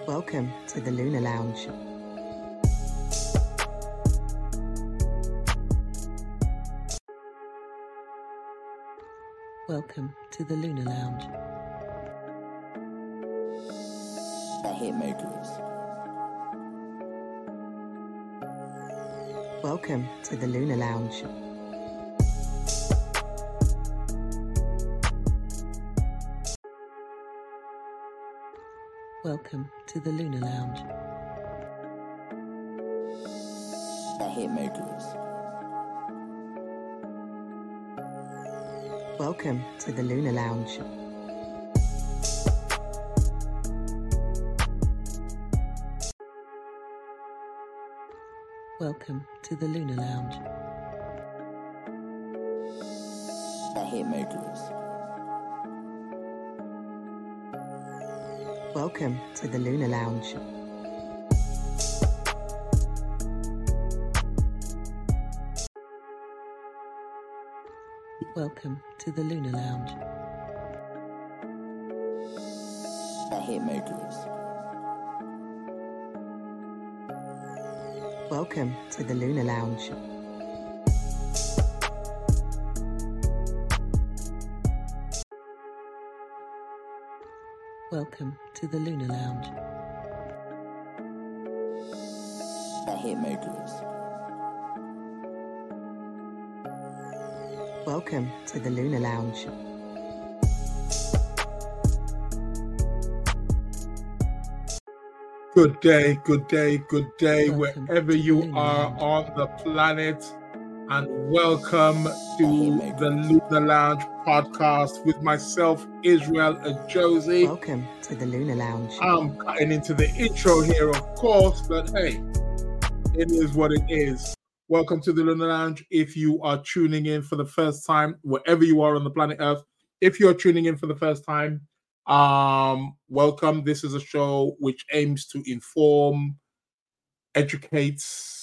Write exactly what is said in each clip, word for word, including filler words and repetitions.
Welcome to the Lunar Lounge. Welcome to the Lunar Lounge. The Hitmakers. Welcome to the Lunar Lounge. Welcome to the Lunar Lounge. The Hitmakers. Welcome to the Lunar Lounge. Welcome to the Lunar Lounge. The Hitmakers. Welcome to the Lunar Lounge. Welcome to the Lunar Lounge. The Hitmakers. Welcome to the Lunar Lounge. Welcome to the Lunar Lounge. The Hitmakers. Welcome to the Lunar Lounge. Good day, good day, good day, Welcome wherever to you the Lunar are Lounge. on the planet, and welcome to the Lunar Lounge podcast with myself, Israel Ajosi. Welcome to the Lunar Lounge. I'm cutting into the intro here, of course, but hey, it is what it is. Welcome to the Lunar Lounge. If you are tuning in for the first time, wherever you are on the planet Earth, if you're tuning in for the first time, um, welcome. This is a show which aims to inform, educate,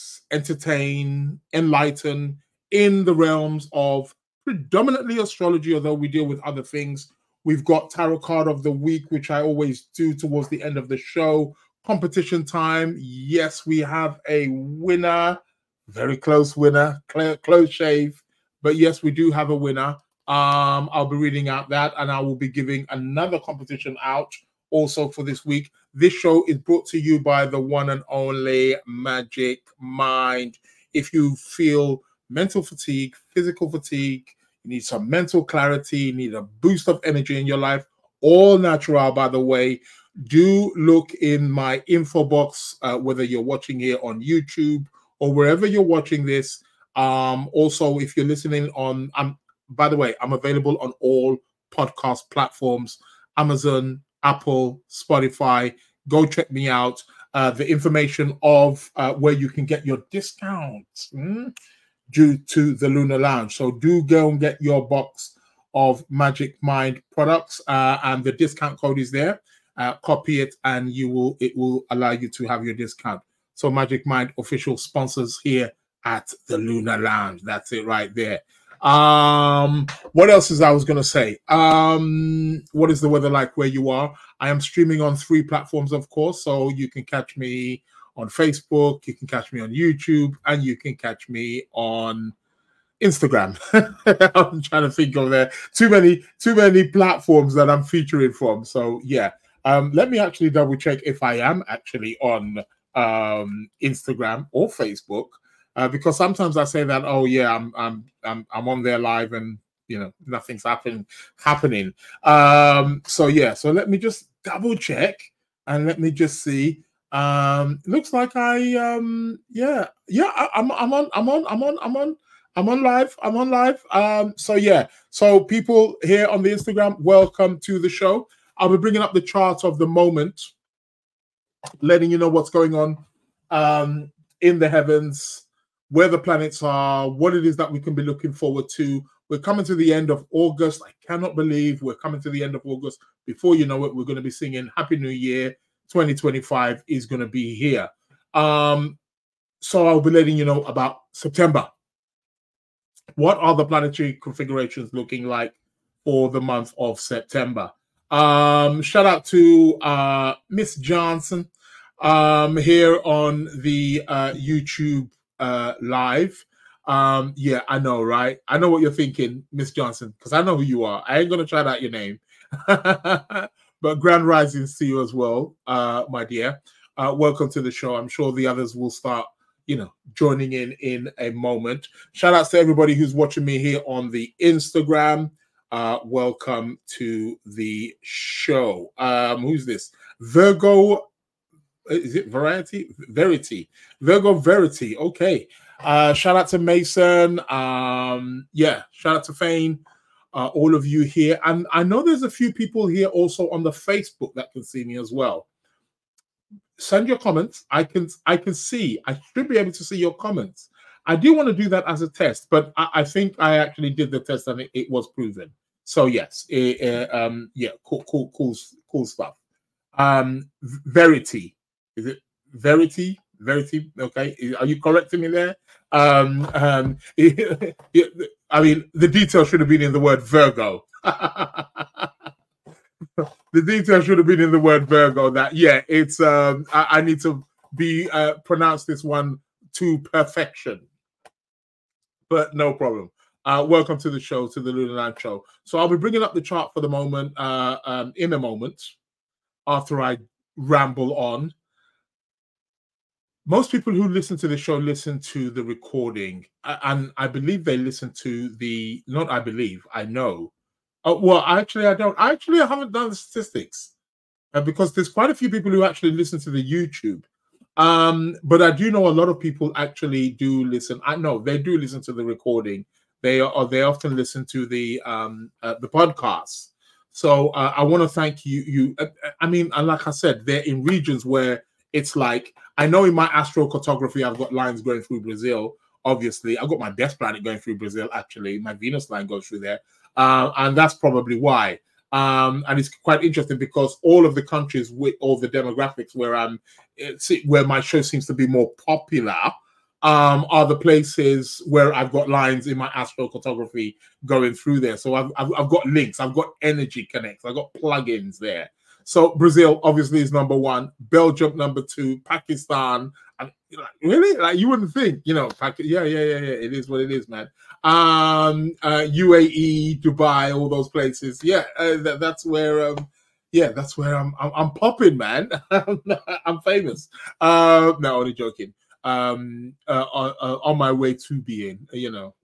entertain, enlighten in the realms of predominantly astrology, although we deal with other things. We've got Tarot Card of the Week, which I always do towards the end of the show. Competition time. Yes, we have a winner. Very close winner. Cl- close shave. But yes, we do have a winner. Um, I'll be reading out that, and I will be giving another competition out also for this week. This show is brought to you by the one and only Magic Mind. If you feel mental fatigue, physical fatigue, you need some mental clarity, you need a boost of energy in your life, all natural, by the way, do look in my info box, uh, whether you're watching here on YouTube or wherever you're watching this. Um, also, if you're listening on, um, by the way, I'm available on all podcast platforms, Amazon, Apple, Spotify. Go check me out. Uh, the information of uh, where you can get your discounts mm, due to the Lunar Lounge. So do go and get your box of Magic Mind products, uh, and the discount code is there. Uh, copy it, and you will it will allow you to have your discount. So Magic Mind official sponsors here at the Lunar Lounge. That's it right there. Um, what else is I was going to say? Um, what is the weather like where you are? I am streaming on three platforms, of course. So you can catch me on Facebook, you can catch me on YouTube, and you can catch me on Instagram. I'm trying to think of there too many too many platforms that I'm featuring from. So yeah, um, let me actually double check if I am actually on um, Instagram or Facebook. Uh, because sometimes I say that, oh yeah, I'm I'm I'm I'm on there live, and you know nothing's happening happening. Um, so yeah, so let me just double check and let me just see. Um, looks like I um yeah yeah I, I'm I'm on I'm on I'm on I'm on I'm on live I'm on live. Um, so yeah, so people here on the Instagram, welcome to the show. I'll be bringing up the chart of the moment, letting you know what's going on um in the heavens, where the planets are, what it is that we can be looking forward to. We're coming to the end of August. I cannot believe we're coming to the end of August. Before you know it, we're going to be singing Happy New Year. twenty twenty-five is going to be here. Um, so I'll be letting you know about September. What are the planetary configurations looking like for the month of September? Um, shout out to uh, Miss Johnson um, here on the uh, YouTube uh, live. Um, yeah, I know, right? I know what you're thinking, Miss Johnson, because I know who you are. I ain't gonna shout out your name, but grand risings to you as well, uh, my dear. Uh, welcome to the show. I'm sure the others will start, you know, joining in in a moment. Shout outs to everybody who's watching me here on the Instagram. Uh, welcome to the show. Um, who's this? Virgo. Is it Variety? Verity. Virgo Verity. Okay. Uh, shout out to Mason. Um, yeah, shout out to Fane. Uh, all of you here. And I know there's a few people here also on the Facebook that can see me as well. Send your comments. I can I can see. I should be able to see your comments. I do want to do that as a test, but I, I think I actually did the test and it, it was proven. So yes, it, uh, um, yeah, cool, cool, cool, cool stuff. Um, Verity. Is it Verity? Verity? Okay. Are you correcting me there? Um, um, I mean, the detail should have been in the word Virgo. The detail should have been in the word Virgo. That yeah, it's um, I, I need to be uh, pronounce this one to perfection. But no problem. Uh, welcome to the show, to the Lunaland Show. So I'll be bringing up the chart for the moment uh, um, in a moment after I ramble on. Most people who listen to the show listen to the recording, and I believe they listen to the, not I believe, I know. Uh, well, actually, I don't. Actually, I haven't done the statistics uh, because there's quite a few people who actually listen to the YouTube. Um, but I do know a lot of people actually do listen. I know they do listen to the recording. They are, or they often listen to the um, uh, the podcasts. So uh, I want to thank you. You, uh, I mean, and like I said, they're in regions where it's like, I know in my astrocartography, I've got lines going through Brazil. Obviously, I've got my death planet going through Brazil. Actually, my Venus line goes through there, uh, and that's probably why. Um, and it's quite interesting because all of the countries with all the demographics where I'm, it's, where my show seems to be more popular, um, are the places where I've got lines in my astrocartography going through there. So I've, I've, I've got links, I've got energy connects, I've got plugins there. So Brazil obviously is number one, Belgium number two, Pakistan. And like, really, like you wouldn't think, you know, yeah, yeah, yeah, yeah. It is what it is, man. Um, uh, U A E, Dubai, all those places. Yeah, uh, that, that's where. Um, yeah, that's where I'm. I'm, I'm popping, man. I'm famous. Uh, no, only joking. Um, uh, on, uh, on my way to being, you know.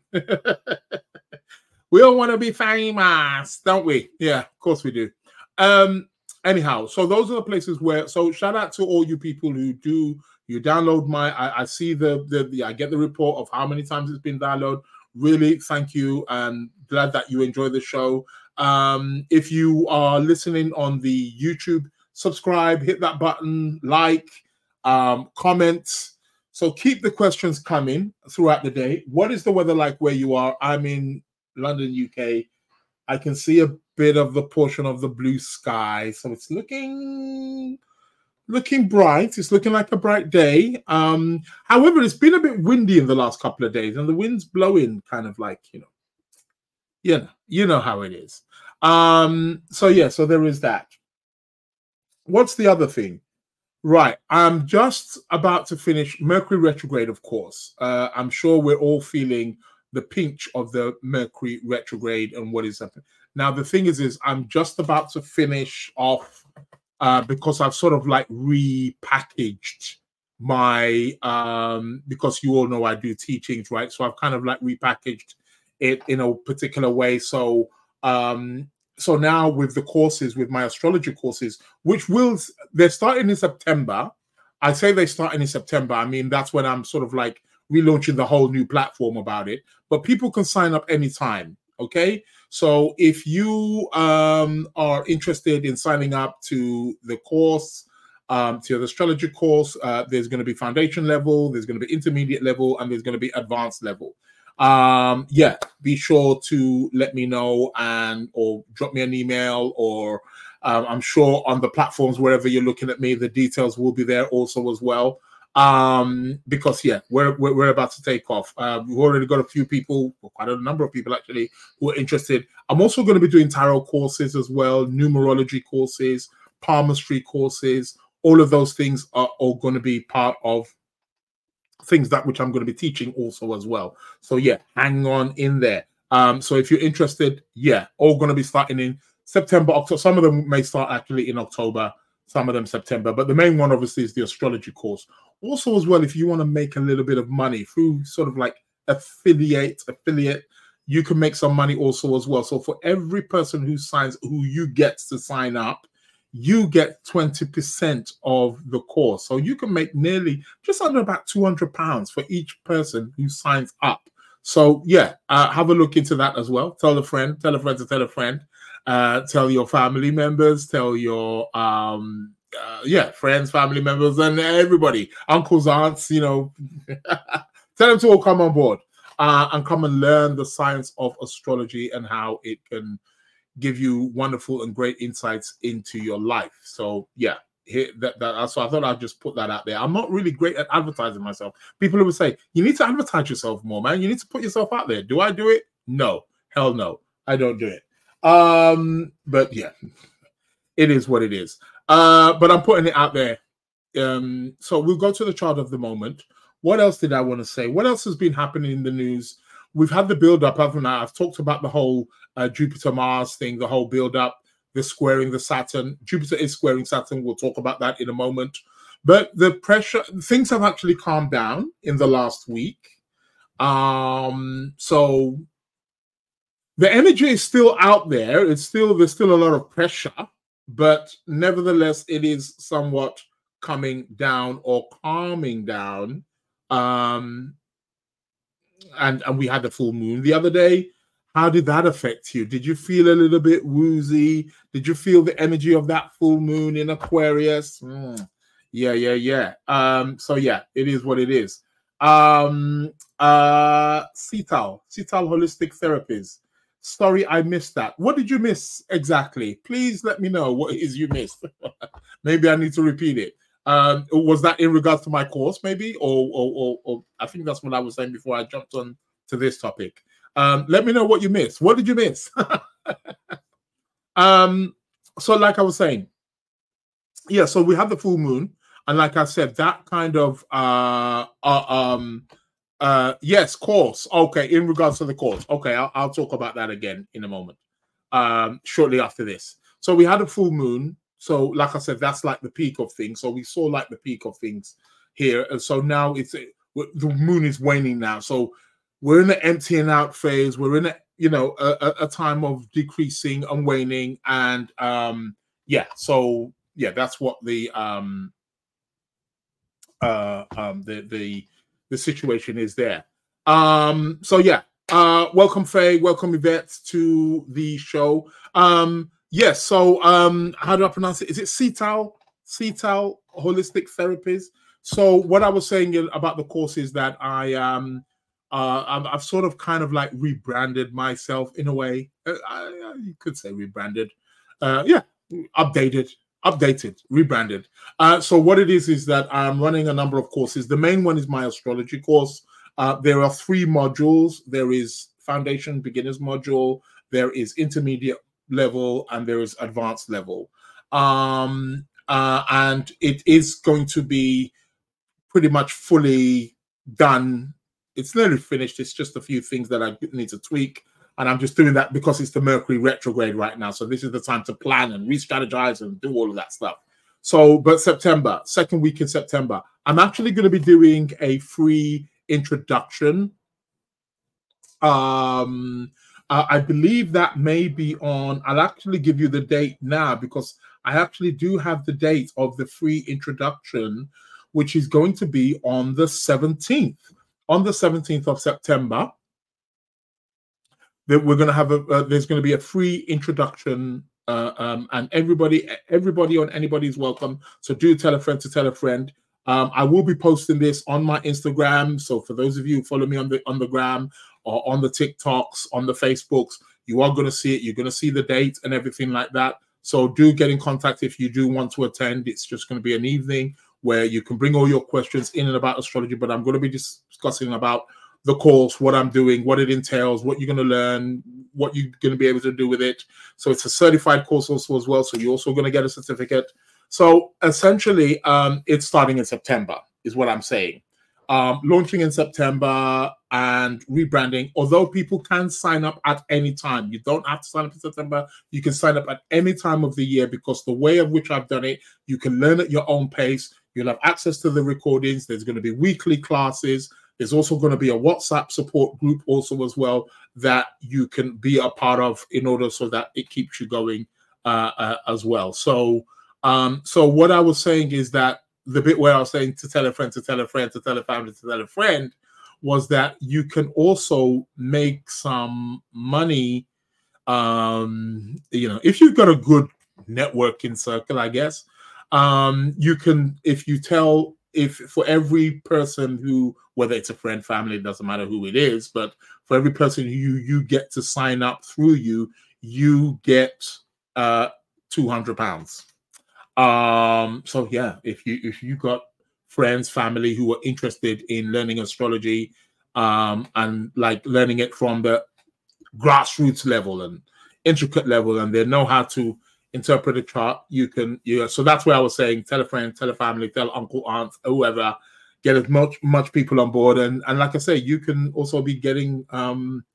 We all want to be famous, don't we? Yeah, of course we do. Um. Anyhow, so those are the places where, so shout out to all you people who do, you download my, I, I see the, the, the, I get the report of how many times it's been downloaded. Really, thank you. And glad that you enjoy the show. Um, if you are listening on the YouTube, subscribe, hit that button, like, um, comment. So keep the questions coming throughout the day. What is the weather like where you are? I'm in London, U K. I can see a bit of the portion of the blue sky, so it's looking looking bright. It's looking like a bright day. Um, however, it's been a bit windy in the last couple of days, and the wind's blowing kind of like, you know, you know, you know how it is. Um, so yeah, so there is that. What's the other thing? Right, I'm just about to finish Mercury retrograde, of course. Uh, I'm sure we're all feeling the pinch of the Mercury retrograde and what is happening. Now, the thing is, is I'm just about to finish off uh, because I've sort of like repackaged my, um, because you all know I do teachings, right? So I've kind of like repackaged it in a particular way. So, um, so now with the courses, with my astrology courses, which will, they're starting in September. I say they start in September. I mean, that's when I'm sort of like relaunching the whole new platform about it, but people can sign up anytime. Okay, so if you um, are interested in signing up to the course, um, to the astrology course, uh, there's going to be foundation level, there's going to be intermediate level, and there's going to be advanced level. Um, yeah, be sure to let me know and or drop me an email, or um, I'm sure on the platforms wherever you're looking at me, the details will be there also as well. Um, because yeah, we're, we're we're about to take off. Uh, we've already got a few people, well, quite a number of people actually, who are interested. I'm also going to be doing tarot courses as well, numerology courses, palmistry courses. All of those things are all going to be part of things that which I'm going to be teaching also as well. So yeah, hang on in there. Um, so if you're interested, yeah, all going to be starting in September, October. Some of them may start actually in October, some of them September, but the main one obviously is the astrology course. Also as well, if you want to make a little bit of money through sort of like affiliate, affiliate, you can make some money also as well. So for every person who signs, who you get to sign up, you get twenty percent of the course. So you can make nearly just under about two hundred pounds for each person who signs up. So yeah, uh, have a look into that as well. Tell a friend, tell a friend to tell a friend, uh, tell your family members, tell your, um, uh, yeah, friends, family members, and everybody, uncles, aunts, you know, tell them to all come on board uh, and come and learn the science of astrology and how it can give you wonderful and great insights into your life. So yeah, here, that, that, so I thought I'd just put that out there. I'm not really great at advertising myself. People who would say, you need to advertise yourself more, man. You need to put yourself out there. Do I do it? No. Hell no. I don't do it. Um, but yeah, it is what it is. Uh, but I'm putting it out there. Um, so we'll go to the chart of the moment. What else did I want to say? What else has been happening in the news? We've had the build-up, haven't I? I've talked about the whole uh, Jupiter-Mars thing, the whole build-up, the squaring the Saturn. Jupiter is squaring Saturn. We'll talk about that in a moment. But the pressure, things have actually calmed down in the last week. Um, so the energy is still out there. It's still, there's still a lot of pressure, but nevertheless, it is somewhat coming down or calming down. Um, and, and we had the full moon the other day. How did that affect you? Did you feel a little bit woozy? Did you feel the energy of that full moon in Aquarius? Mm. Yeah, yeah, yeah. Um, so yeah, it is what it is. Um, uh, Cital, Cital Holistic Therapies. Sorry, I missed that. What did you miss exactly? Please let me know what it is you missed. Maybe I need to repeat it. Um, was that in regards to my course, maybe? Or, or, or, or I think that's what I was saying before I jumped on to this topic. Um, let me know what you missed. What did you miss? um, so like I was saying, yeah, so we have the full moon. And like I said, that kind of, uh, uh, um, uh, yes, course. Okay, in regards to the course. Okay, I'll, I'll talk about that again in a moment, um, shortly after this. So we had a full moon. So like I said, that's like the peak of things. So we saw like the peak of things here. And so now it's, the moon is waning now. So we're in the emptying out phase. We're in a, you know, a, a time of decreasing and waning. And um, yeah, so yeah, that's what the, um, uh, um, the, the, the situation is there. Um, so yeah, uh, welcome Faye, welcome Yvette to the show. Um, yes, so um, how do I pronounce it? Is it Cital? Cital Holistic Therapies. So what I was saying about the course is that I um uh I've, I've sort of kind of like rebranded myself in a way. Uh, I, I, you could say rebranded. Uh, yeah, updated. Updated, rebranded. Uh, so what it is is that I'm running a number of courses. The main one is my astrology course. Uh, there are three modules. There is foundation beginners module, there is intermediate level, and there is advanced level. Um, uh, and it is going to be pretty much fully done. It's nearly finished. It's just a few things that I need to tweak. And I'm just doing that because it's the Mercury retrograde right now. So this is the time to plan and re-strategize and do all of that stuff. So, but September, second week in September, I'm actually going to be doing a free introduction. Um, uh, I believe that may be on, I'll actually give you the date now because I actually do have the date of the free introduction, which is going to be on the seventeenth. On the seventeenth of September. That we're going to have a uh, there's going to be a free introduction, uh, um, and everybody everybody on anybody's welcome. So do tell a friend to tell a friend. Um, I will be posting this on my Instagram. So for those of you who follow me on the on the gram or on the TikToks, on the Facebooks, you are going to see it. You're going to see the date and everything like that. So do get in contact if you do want to attend. It's just going to be an evening where you can bring all your questions in and about astrology. But I'm going to be discussing about the course, what I'm doing, what it entails, what you're going to learn, what you're going to be able to do with it. So it's a certified course also as well. So you're also going to get a certificate. So essentially, um, it's starting in September is what I'm saying. Um, launching in September and rebranding, although people can sign up at any time. You don't have to sign up in September. You can sign up at any time of the year, because the way of which I've done it, you can learn at your own pace. You'll have access to the recordings. There's going to be weekly classes. There's also going to be a WhatsApp support group also as well that you can be a part of in order so that it keeps you going uh, uh, as well. So, um, so what I was saying is that the bit where I was saying to tell a friend, to tell a friend, to tell a family, to tell a friend, was that you can also make some money. Um, you know, if you've got a good networking circle, I guess, um, you can, if you tell, if for every person who, whether it's a friend, family, it doesn't matter who it is, but for every person who you, you get to sign up through you, you get uh, two hundred pounds. Um, so yeah, if you if you got friends, family who are interested in learning astrology, um, and like learning it from the grassroots level and intricate level, and they know how to interpret a chart, you can, yeah. So that's where I was saying, tell a friend, tell a family, tell uncle, aunt, whoever, get as much much people on board, and and like I say, you can also be getting um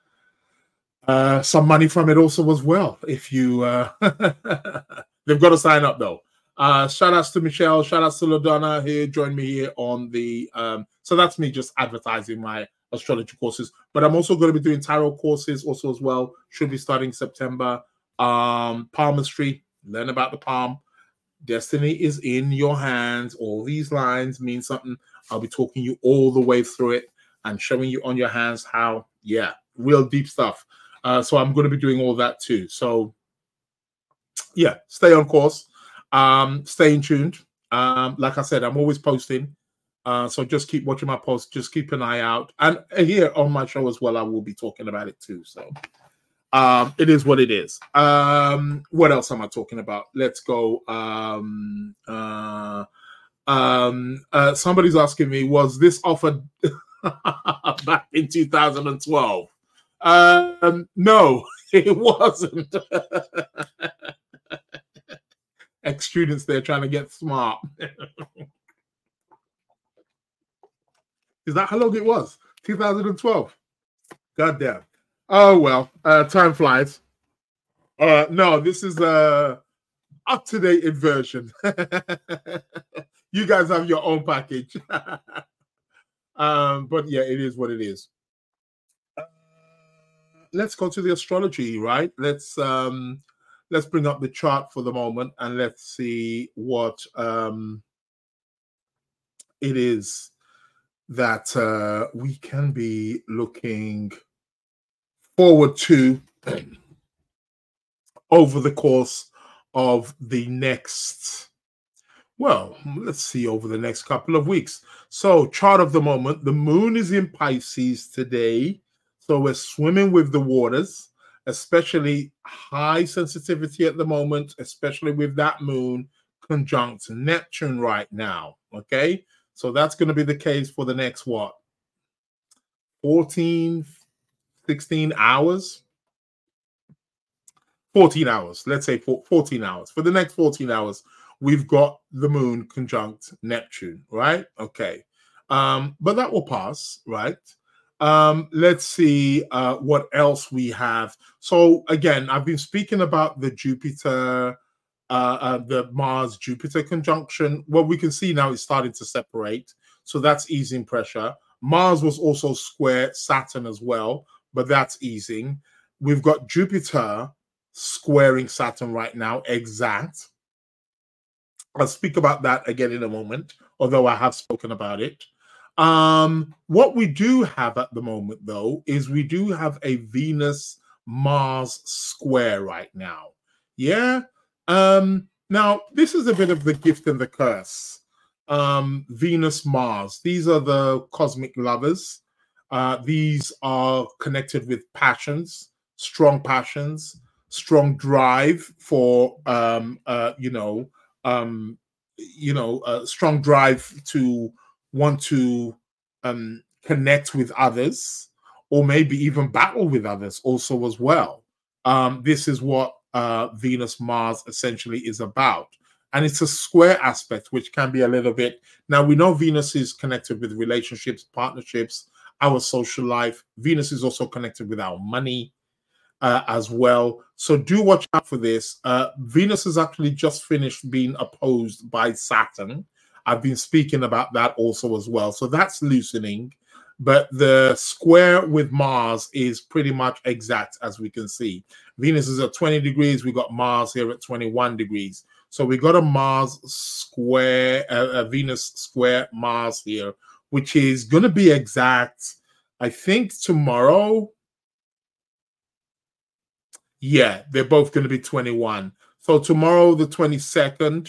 uh some money from it also as well if you uh they've got to sign up though. Uh shout outs to Michelle, shout outs to LaDonna here, join me here on the um so that's me just advertising my astrology courses, but I'm also going to be doing tarot courses also as well, should be starting September. Um palmistry, learn about the palm. Destiny is in your hands. All these lines mean something. I'll be talking you all the way through it and showing you on your hands how, yeah, real deep stuff. Uh, so I'm going to be doing all that too. So yeah, stay on course. Um, stay in tuned. Um, like I said, I'm always posting. Uh, so just keep watching my posts. Just keep an eye out. And here on my show as well, I will be talking about it too. So um, it is what it is. Um, what else am I talking about? Let's go. Um, uh, um, uh, somebody's asking me, was this offered back in two thousand twelve? Um, no, it wasn't. Ex-students there trying to get smart. Is that how long it was? two thousand twelve. God damn. Oh, well, uh, time flies. Uh, no, this is a up-to-date version. You guys have your own package. um, but yeah, it is what it is. Uh, let's go to the astrology, right? Let's um, let's bring up the chart for the moment and let's see what um, it is that uh, we can be looking forward to over the course of the next, well, let's see, over the next couple of weeks. So, chart of the moment, the moon is in Pisces today. So we're swimming with the waters, especially high sensitivity at the moment, especially with that moon conjunct Neptune right now. Okay. So that's going to be the case for the next, what, fourteen, sixteen hours? fourteen hours. Let's say fourteen hours. For the next fourteen hours, we've got the moon conjunct Neptune, right? Okay. Um, but that will pass, right? Um, let's see uh, what else we have. So again, I've been speaking about the Jupiter, uh, uh, the Mars-Jupiter conjunction. Well, we can see now it's starting to separate. So that's easing pressure. Mars was also square Saturn as well, but that's easing. We've got Jupiter squaring Saturn right now, exact. I'll speak about that again in a moment, although I have spoken about it. Um, what we do have at the moment, though, is we do have a Venus-Mars square right now. Yeah? Um, now, this is a bit of the gift and the curse. Um, Venus-Mars, these are the cosmic lovers. Uh, these are connected with passions, strong passions, strong drive for, um, uh, you know, um, you know, a strong drive to want to um, connect with others, or maybe even battle with others also as well. Um, this is what uh, Venus Mars essentially is about. And it's a square aspect, which can be a little bit. Now, we know Venus is connected with relationships, partnerships, our social life. Venus is also connected with our money uh, as well. So do watch out for this. Uh, Venus has actually just finished being opposed by Saturn. I've been speaking about that also as well. So that's loosening. But the square with Mars is pretty much exact, as we can see. Venus is at twenty degrees. We got Mars here at twenty-one degrees. So we got a Mars square, uh, a Venus square Mars here, which is going to be exact, I think, tomorrow. Yeah, they're both going to be twenty-one. So tomorrow, the twenty-second,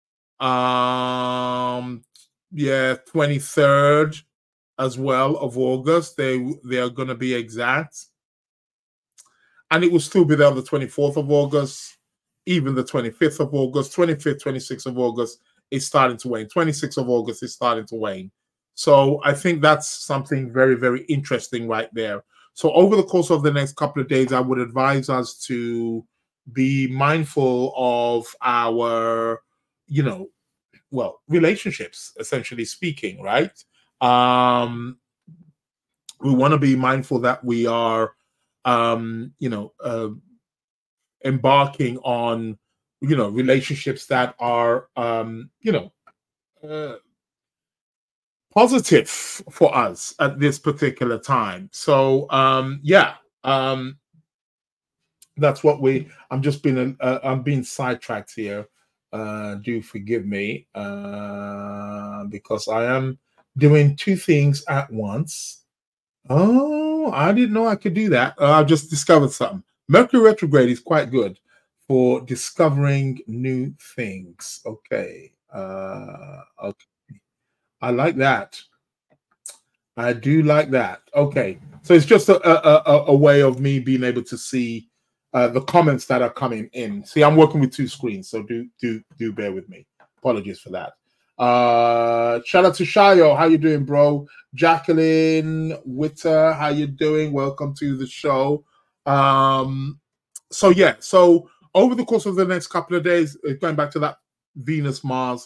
um, yeah, twenty-third as well of August, they, they are going to be exact. And it will still be there on the twenty-fourth of August, even the twenty-fifth of August, twenty-fifth, twenty-sixth of August is starting to wane. twenty-sixth of August is starting to wane. So I think that's something very, very interesting right there. So over the course of the next couple of days, I would advise us to be mindful of our, you know, well, relationships, essentially speaking, right? Um, we want to be mindful that we are, um, you know, uh, embarking on, you know, relationships that are, um, you know, uh, positive for us at this particular time. So, um, yeah, um, that's what we. I'm just being, uh, I'm being sidetracked here. Uh, do forgive me uh, because I am doing two things at once. Oh, I didn't know I could do that. Uh, I just discovered something. Mercury retrograde is quite good for discovering new things. Okay. Uh, okay. I like that. I do like that. Okay. So it's just a, a, a way of me being able to see uh, the comments that are coming in. See, I'm working with two screens, so do do do bear with me. Apologies for that. Uh, shout out to Shayo. How you doing, bro? Jacqueline Witter, how you doing? Welcome to the show. Um, so yeah, so over the course of the next couple of days, going back to that Venus Mars,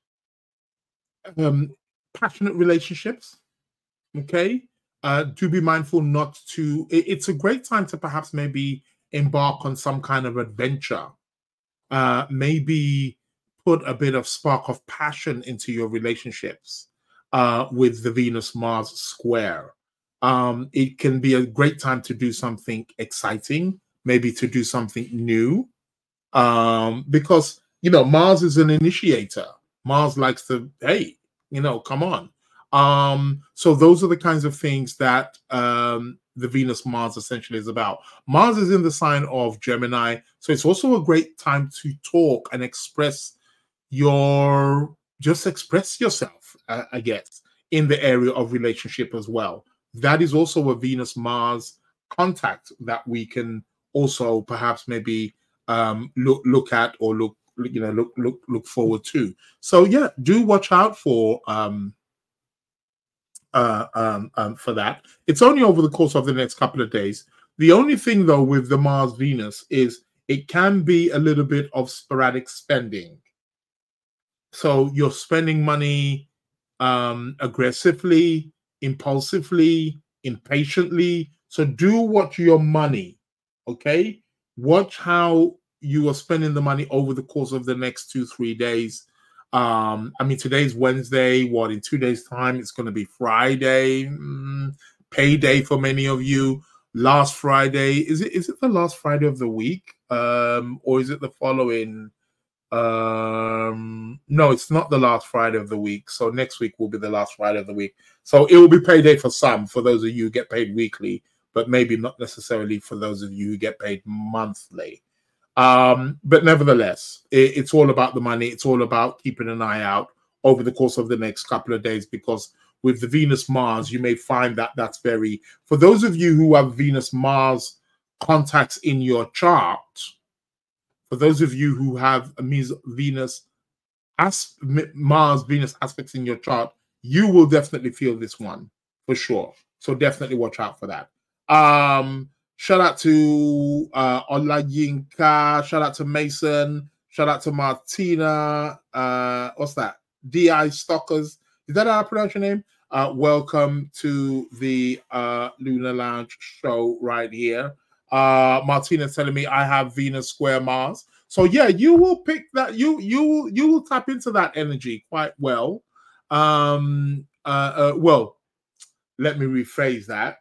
um, passionate relationships. Okay, uh, do be mindful not to. It, it's a great time to perhaps maybe embark on some kind of adventure. Uh, maybe put a bit of spark of passion into your relationships uh, with the Venus Mars square. Um, it can be a great time to do something exciting, maybe to do something new, um, because, you know, Mars is an initiator. Mars likes to, hey, you know, come on. Um, so those are the kinds of things that um, the Venus Mars essentially is about. Mars is in the sign of Gemini, so it's also a great time to talk and express your, just express yourself, uh, I guess, in the area of relationship as well. That is also a Venus Mars contact that we can also perhaps maybe um, look look at or look you know look look look forward to. So yeah, do watch out for. Um, Uh, um, um, for that. It's only over the course of the next couple of days. The only thing, though, with the Mars Venus is it can be a little bit of sporadic spending. So you're spending money um, aggressively, impulsively, impatiently. So do watch your money, okay? Watch how you are spending the money over the course of the next two, three days. Um, I mean, today's Wednesday. What, in two days' time, it's going to be Friday, mm, payday for many of you. Last Friday, is it? Is it the last Friday of the week, um, or is it the following? Um, no, it's not the last Friday of the week. So next week will be the last Friday of the week. So it will be payday for some, for those of you who get paid weekly, but maybe not necessarily for those of you who get paid monthly. Um, but nevertheless, it, it's all about the money. It's all about keeping an eye out over the course of the next couple of days, because with the Venus Mars, you may find that that's very, for those of you who have Venus Mars contacts in your chart, for those of you who have a Venus as Mars, Venus aspects in your chart, you will definitely feel this one for sure. So definitely watch out for that. Um, shout out to uh, Olayinka. Shout out to Mason. Shout out to Martina. Uh, what's that? D I Stalkers. Is that how I pronounce your name? Uh, welcome to the uh, Lunar Lounge show right here. Uh, Martina's telling me I have Venus square Mars. So yeah, you will pick that. You you you will tap into that energy quite well. Um, uh, uh, well, let me rephrase that.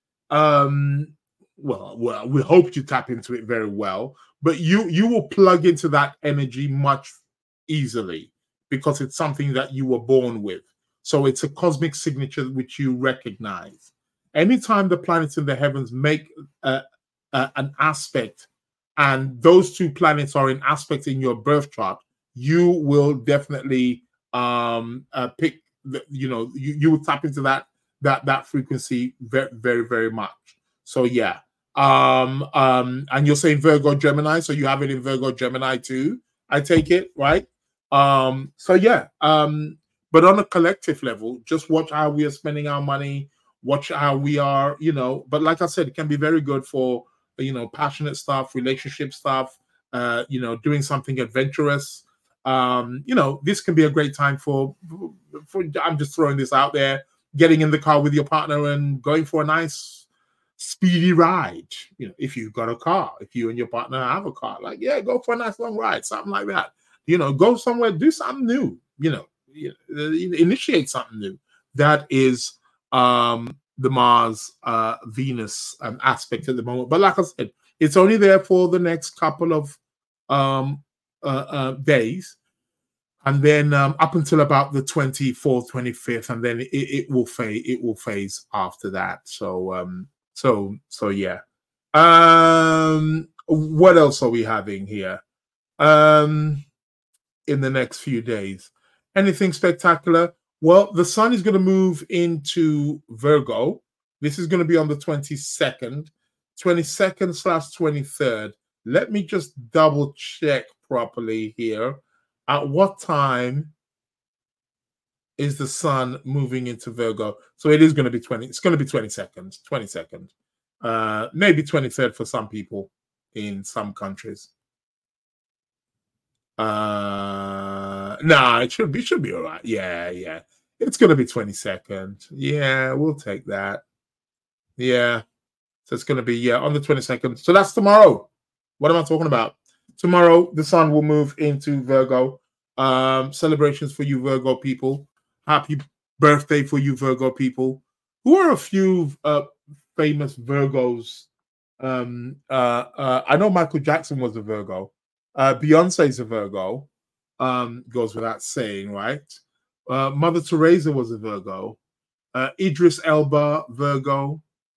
Um, well, well, we hope you tap into it very well, but you you will plug into that energy much easily because it's something that you were born with. So it's a cosmic signature which you recognize. Anytime the planets in the heavens make uh, uh, an aspect, and those two planets are in aspect in your birth chart, you will definitely um, uh, pick. The, you know, you, you will tap into that that that frequency very very very much. So yeah, um, um, and you're saying Virgo Gemini, so you have it in Virgo Gemini too. I take it, right? Um, so yeah, um, but on a collective level, just watch how we are spending our money. Watch how we are, you know. But like I said, it can be very good for, you know, passionate stuff, relationship stuff, uh, you know, doing something adventurous. Um, you know, this can be a great time for, for, I'm just throwing this out there, getting in the car with your partner and going for a nice speedy ride. You know, if you've got a car, if you and your partner have a car, like, yeah, go for a nice long ride, something like that. You know, go somewhere, do something new, you know, initiate something new. That is um, the Mars uh, Venus um, aspect at the moment. But like I said, it's only there for the next couple of um, uh, uh, days, and then um, up until about the twenty-fourth, twenty-fifth, and then it, it will fade. It will phase after that. So, um, so, so yeah. Um, what else are we having here? Um, in the next few days, anything spectacular? Well, the sun is going to move into Virgo. This is going to be on the twenty-second, twenty-second slash twenty-third. Let me just double check properly here. At what time is the sun moving into Virgo? So it is going to be twenty. It's going to be twenty-second, twenty-second, uh, maybe twenty-third for some people in some countries. Uh, nah, it should be should be all right. Yeah, yeah. It's going to be twenty-second. Yeah, we'll take that. Yeah. So it's going to be, yeah, on the twenty-second. So that's tomorrow. What am I talking about? Tomorrow, the sun will move into Virgo. Um, celebrations for you Virgo people. Happy birthday for you Virgo people. Who are a few uh, famous Virgos? Um, uh, uh, I know Michael Jackson was a Virgo. Uh, Beyonce's a Virgo. Um, goes without saying, right? Uh, Mother Teresa was a Virgo. Uh, Idris Elba, Virgo.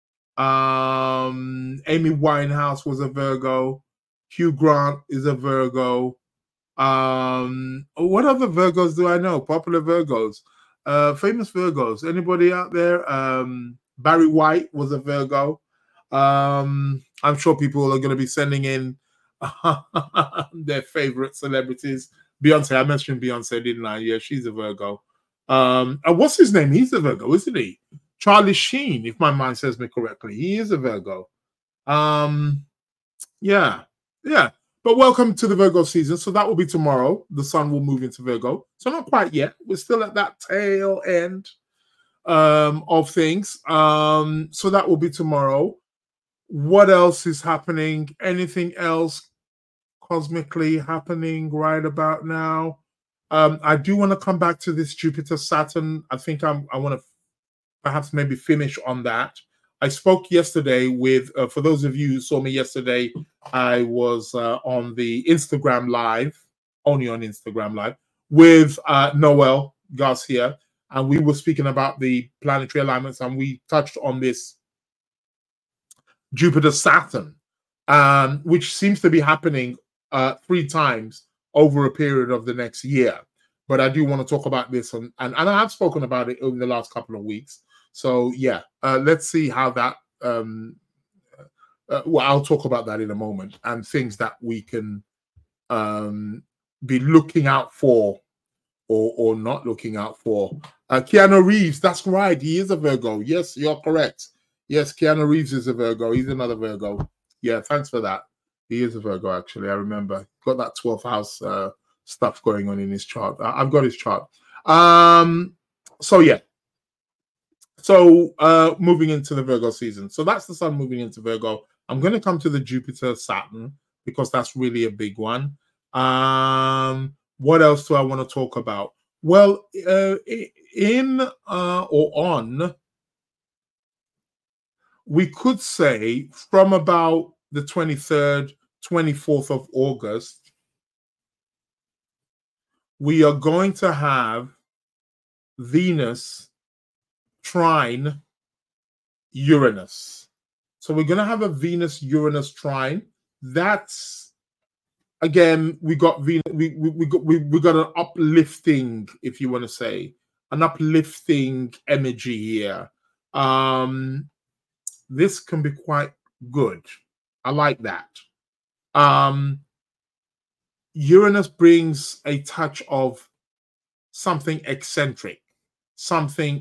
Um, Amy Winehouse was a Virgo. Hugh Grant is a Virgo. Um, what other Virgos do I know? Popular Virgos, uh, famous Virgos. Anybody out there? Um, Barry White was a Virgo. Um, I'm sure people are going to be sending in their favorite celebrities. Beyonce, I mentioned Beyonce, didn't I? Yeah, she's a Virgo. Um, and what's his name? He's a Virgo, isn't he? Charlie Sheen, if my mind serves me correctly, he is a Virgo. Um, yeah, yeah. But welcome to the Virgo season. So that will be tomorrow. The sun will move into Virgo. So not quite yet. We're still at that tail end um, of things. Um, so that will be tomorrow. What else is happening? Anything else cosmically happening right about now? Um, I do want to come back to this Jupiter Saturn. I think I'm, I want to perhaps maybe finish on that. I spoke yesterday with, uh, for those of you who saw me yesterday, I was uh, on the Instagram Live, only on Instagram Live, with uh, Noel Garcia, and we were speaking about the planetary alignments, and we touched on this Jupiter Saturn, um, which seems to be happening uh, three times over a period of the next year. But I do want to talk about this, and, and, and I have spoken about it over the last couple of weeks. So yeah, uh, let's see how that, um, uh, well, I'll talk about that in a moment, and things that we can um, be looking out for or or not looking out for. Uh, Keanu Reeves, that's right, he is a Virgo. Yes, you're correct. Yes, Keanu Reeves is a Virgo. He's another Virgo. Yeah, thanks for that. He is a Virgo, actually. I remember. Got that twelfth house uh, stuff going on in his chart. I- I've got his chart. Um, so, yeah. So, uh, moving into the Virgo season. So, that's the sun moving into Virgo. I'm going to come to the Jupiter Saturn because that's really a big one. Um, what else do I want to talk about? Well, uh, in uh, or on, we could say from about the twenty-third, twenty-fourth of August, we are going to have Venus trine Uranus. So we're going to have a Venus-Uranus trine. That's, again, we got Venus, we, we, we, got, we, we got an uplifting, if you want to say, an uplifting energy here. Um, this can be quite good. I like that. Um, Uranus brings a touch of something eccentric, something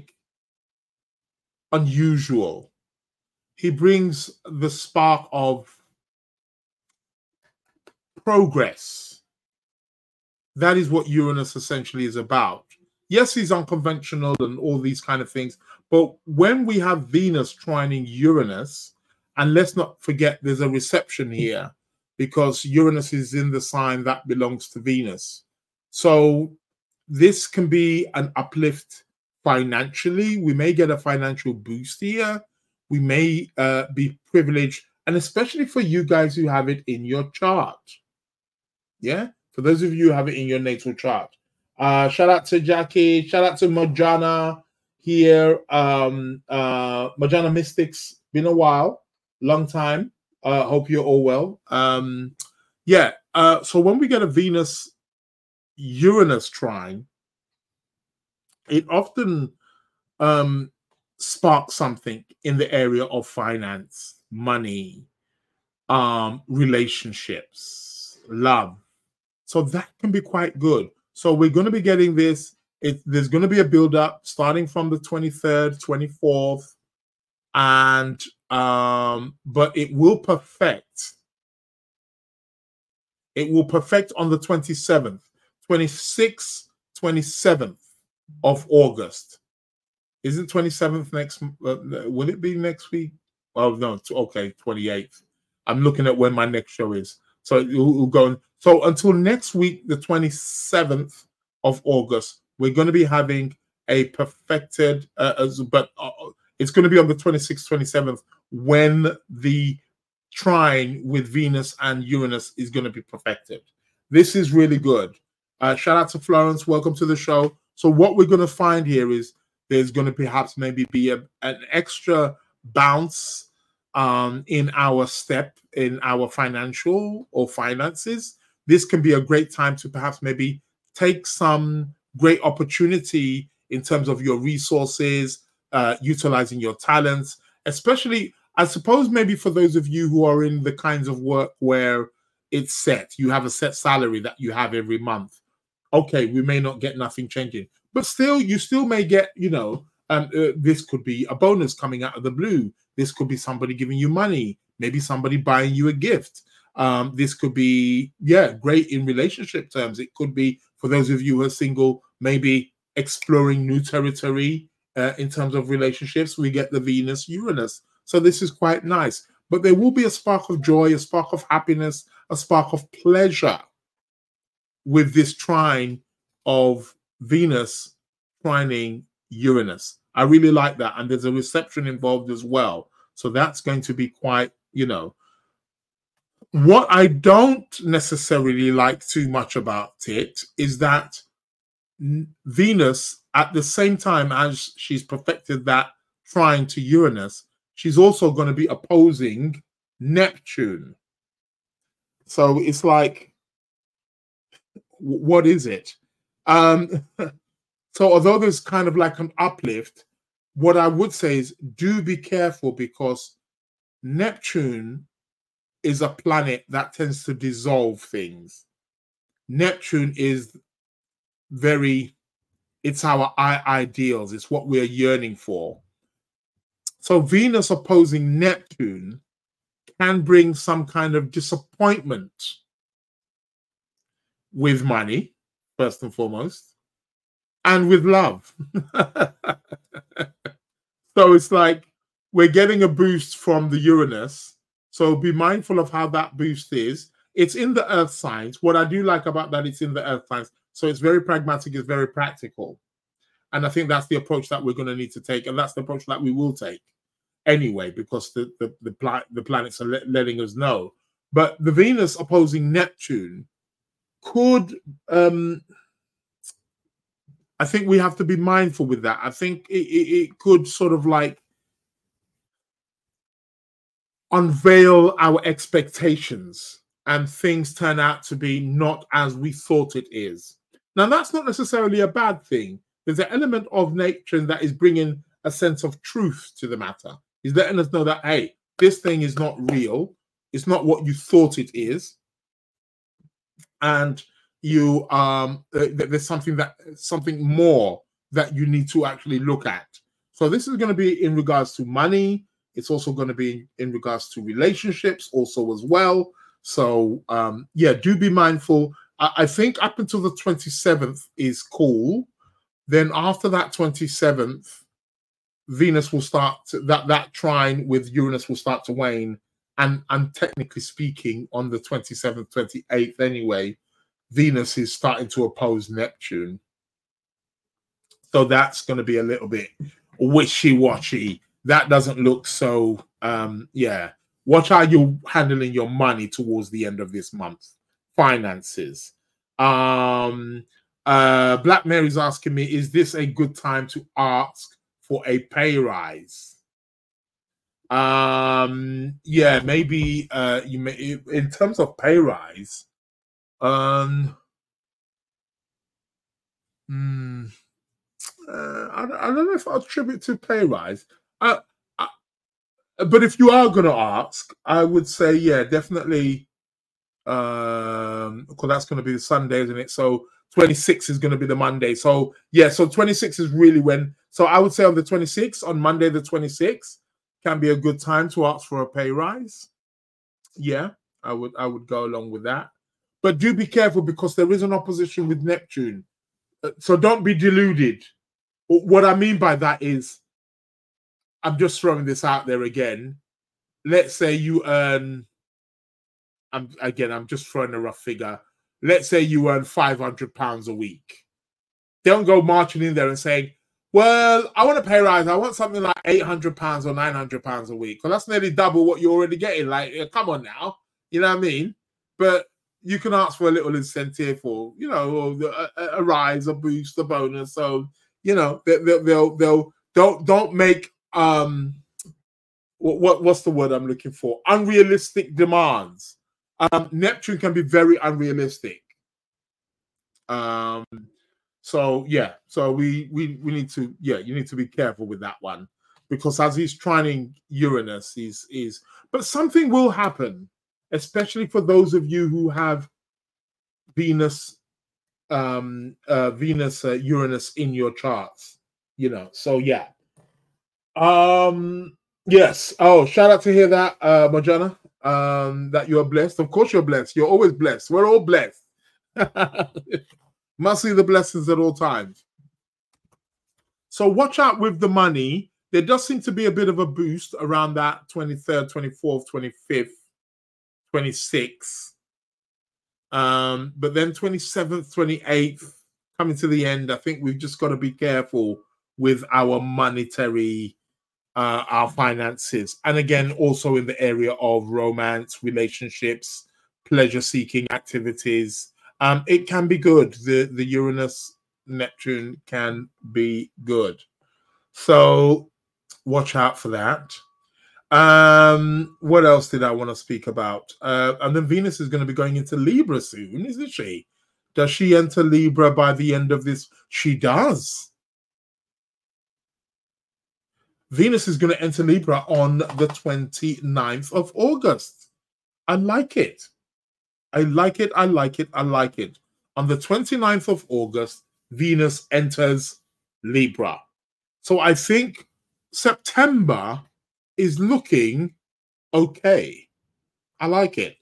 unusual. He brings the spark of progress. That is what Uranus essentially is about. Yes, he's unconventional and all these kind of things, but when we have Venus trining Uranus, and let's not forget there's a reception here because Uranus is in the sign that belongs to Venus. So this can be an uplift financially. We may get a financial boost here. We may uh, be privileged, and especially for you guys who have it in your chart. Yeah, for those of you who have it in your natal chart. Uh, shout out to Jackie. Shout out to Mojana here. Um, uh, Mojana Mystics. Been a while, long time. Uh, hope you're all well. Um, yeah. Uh, so when we get a Venus Uranus trine, it often um, sparks something in the area of finance, money, um, relationships, love. So that can be quite good. So we're going to be getting this. It, there's going to be a build-up starting from the twenty-third, twenty-fourth, and um, but it will perfect. It will perfect on the twenty-seventh, twenty-sixth, twenty-seventh of August. Isn't twenty-seventh next? Uh, will it be next week? Oh no, okay, twenty-eighth. I'm looking at when my next show is. So it will go on. So until next week, the twenty-seventh of August, we're going to be having a perfected, uh, as, but uh, it's going to be on the twenty-sixth, twenty-seventh when the trine with Venus and Uranus is going to be perfected. This is really good. Uh, shout out to Florence. Welcome to the show. So what we're going to find here is there's going to perhaps maybe be a, an extra bounce um, in our step, in our financial or finances. This can be a great time to perhaps maybe take some great opportunity in terms of your resources, uh, utilizing your talents, especially, I suppose, maybe for those of you who are in the kinds of work where it's set, you have a set salary that you have every month. Okay, we may not get nothing changing, but still, you still may get, you know, um, uh, this could be a bonus coming out of the blue. This could be somebody giving you money, maybe somebody buying you a gift. Um, this could be, yeah, great in relationship terms. It could be, for those of you who are single, maybe exploring new territory uh, in terms of relationships. We get the Venus Uranus. So this is quite nice. But there will be a spark of joy, a spark of happiness, a spark of pleasure with this trine of Venus trining Uranus. I really like that. And there's a reception involved as well. So that's going to be quite, you know. What I don't necessarily like too much about it is that Venus, at the same time as she's perfected that trine to Uranus, she's also going to be opposing Neptune. So it's like, what is it? Um, so although there's kind of like an uplift, what I would say is do be careful, because Neptune is a planet that tends to dissolve things. Neptune is very It's our I ideals. It's what we're yearning for. So Venus opposing Neptune can bring some kind of disappointment with money, first and foremost, and with love. So it's like we're getting a boost from the Uranus. So be mindful of how that boost is. It's in the earth signs. What I do like about that, it's in the earth signs. So it's very pragmatic, it's very practical. And I think that's the approach that we're going to need to take. And that's the approach that we will take anyway, because the, the, the, pla the planets are le letting us know. But the Venus opposing Neptune could, um, I think we have to be mindful with that. I think it, it, it could sort of like unveil our expectations and things turn out to be not as we thought it is. Now, that's not necessarily a bad thing. There's an element of nature that is bringing a sense of truth to the matter. He's letting us know that, hey, this thing is not real. It's not what you thought it is. And you um uh, there's something that something more that you need to actually look at. So this is going to be in regards to money. It's also going to be in regards to relationships also as well. So um yeah, do be mindful. I, I think up until the twenty-seventh is cool. Then after that twenty-seventh, Venus will start to, that that trine with Uranus will start to wane, and and technically speaking, on the twenty-seventh, twenty-eighth anyway, Venus is starting to oppose Neptune. So that's going to be a little bit wishy-washy. That doesn't look so, um, yeah. Watch how you're handling your money towards the end of this month. Finances. Um, uh, Black Mary's asking me, is this a good time to ask for a pay rise? Um, yeah, maybe uh, you may, in terms of pay rise, Um, mm, uh, I, I don't know if I'll attribute to pay rise. Uh, I, but if you are going to ask, I would say, yeah, definitely. Um, because that's going to be the Sunday, isn't it? So twenty-six is going to be the Monday. So yeah, so twenty-six is really when. So I would say on the twenty-sixth, on Monday the twenty-sixth, can be a good time to ask for a pay rise. Yeah, I would. I would go along with that. But do be careful because there is an opposition with Neptune. So don't be deluded. What I mean by that is, I'm just throwing this out there again. Let's say you earn, I'm, again, I'm just throwing a rough figure. Let's say you earn five hundred pounds a week. Don't go marching in there and saying, well, I want a pay rise. I want something like eight hundred pounds or nine hundred pounds a week. Because that's nearly double what you're already getting. Like, come on now. You know what I mean? But you can ask for a little incentive or, you know, a, a rise, a boost, a bonus. So, you know, they'll, they'll, they'll don't, don't make, um, what, what's the word I'm looking for? Unrealistic demands. Um, Neptune can be very unrealistic. Um, so yeah, so we, we, we need to, yeah, you need to be careful with that one because as he's trining Uranus, he's, is, but something will happen. Especially for those of you who have Venus, um, uh, Venus, uh, Uranus in your charts, you know. So yeah, um, yes. Oh, shout out to hear that, uh, Mojana, um, that you are blessed. Of course, you're blessed. You're always blessed. We're all blessed. Must see the blessings at all times. So watch out with the money. There does seem to be a bit of a boost around that twenty-third, twenty-fourth, twenty-fifth. twenty-sixth, um, but then twenty-seventh, twenty-eighth, coming to the end, I think we've just got to be careful with our monetary, uh, our finances. And again, also in the area of romance, relationships, pleasure-seeking activities. Um, it can be good. The, the Uranus, Neptune can be good. So watch out for that. Um, what else did I want to speak about? Uh, and then Venus is going to be going into Libra soon, isn't she? Does she enter Libra by the end of this? She does. Venus is going to enter Libra on the twenty-ninth of August. I like it. I like it. I like it. I like it. On the twenty-ninth of August, Venus enters Libra. So I think September is looking okay. I like it.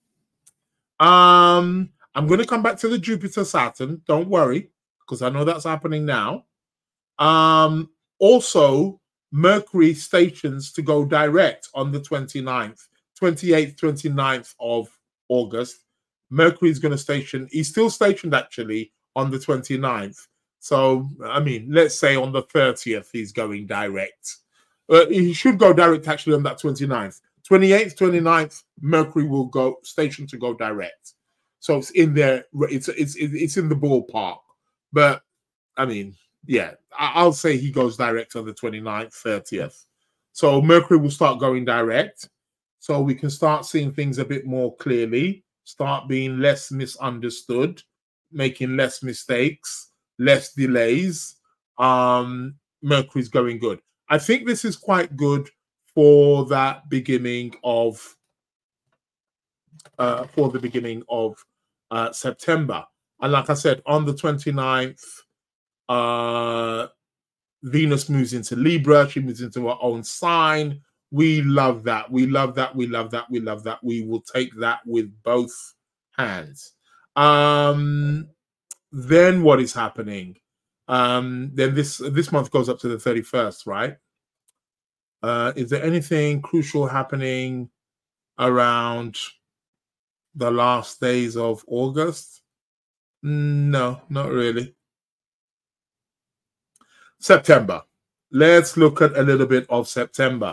Um, I'm going to come back to the Jupiter Saturn. Don't worry, because I know that's happening now. Um, also, Mercury stations to go direct on the twenty-ninth, twenty-eighth, twenty-ninth of August. Mercury is going to station. He's still stationed actually on the twenty-ninth. So, I mean, let's say on the thirtieth, he's going direct. Uh, he should go direct actually on that twenty-ninth. twenty-eighth, twenty-ninth, Mercury will go station to go direct. So it's in there. It's it's it's in the ballpark. But I mean, yeah, I'll say he goes direct on the twenty-ninth, thirtieth. So Mercury will start going direct. So we can start seeing things a bit more clearly, start being less misunderstood, making less mistakes, less delays. Um, Mercury's going good. I think this is quite good for that beginning of uh, for the beginning of uh, September. And like I said, on the twenty-ninth, uh, Venus moves into Libra. She moves into her own sign. We love that. We love that. We love that. We love that. We will take that with both hands. Um, then what is happening? Um, then this this month goes up to the thirty-first, right? Uh, is there anything crucial happening around the last days of August? No, not really. September. Let's look at a little bit of September.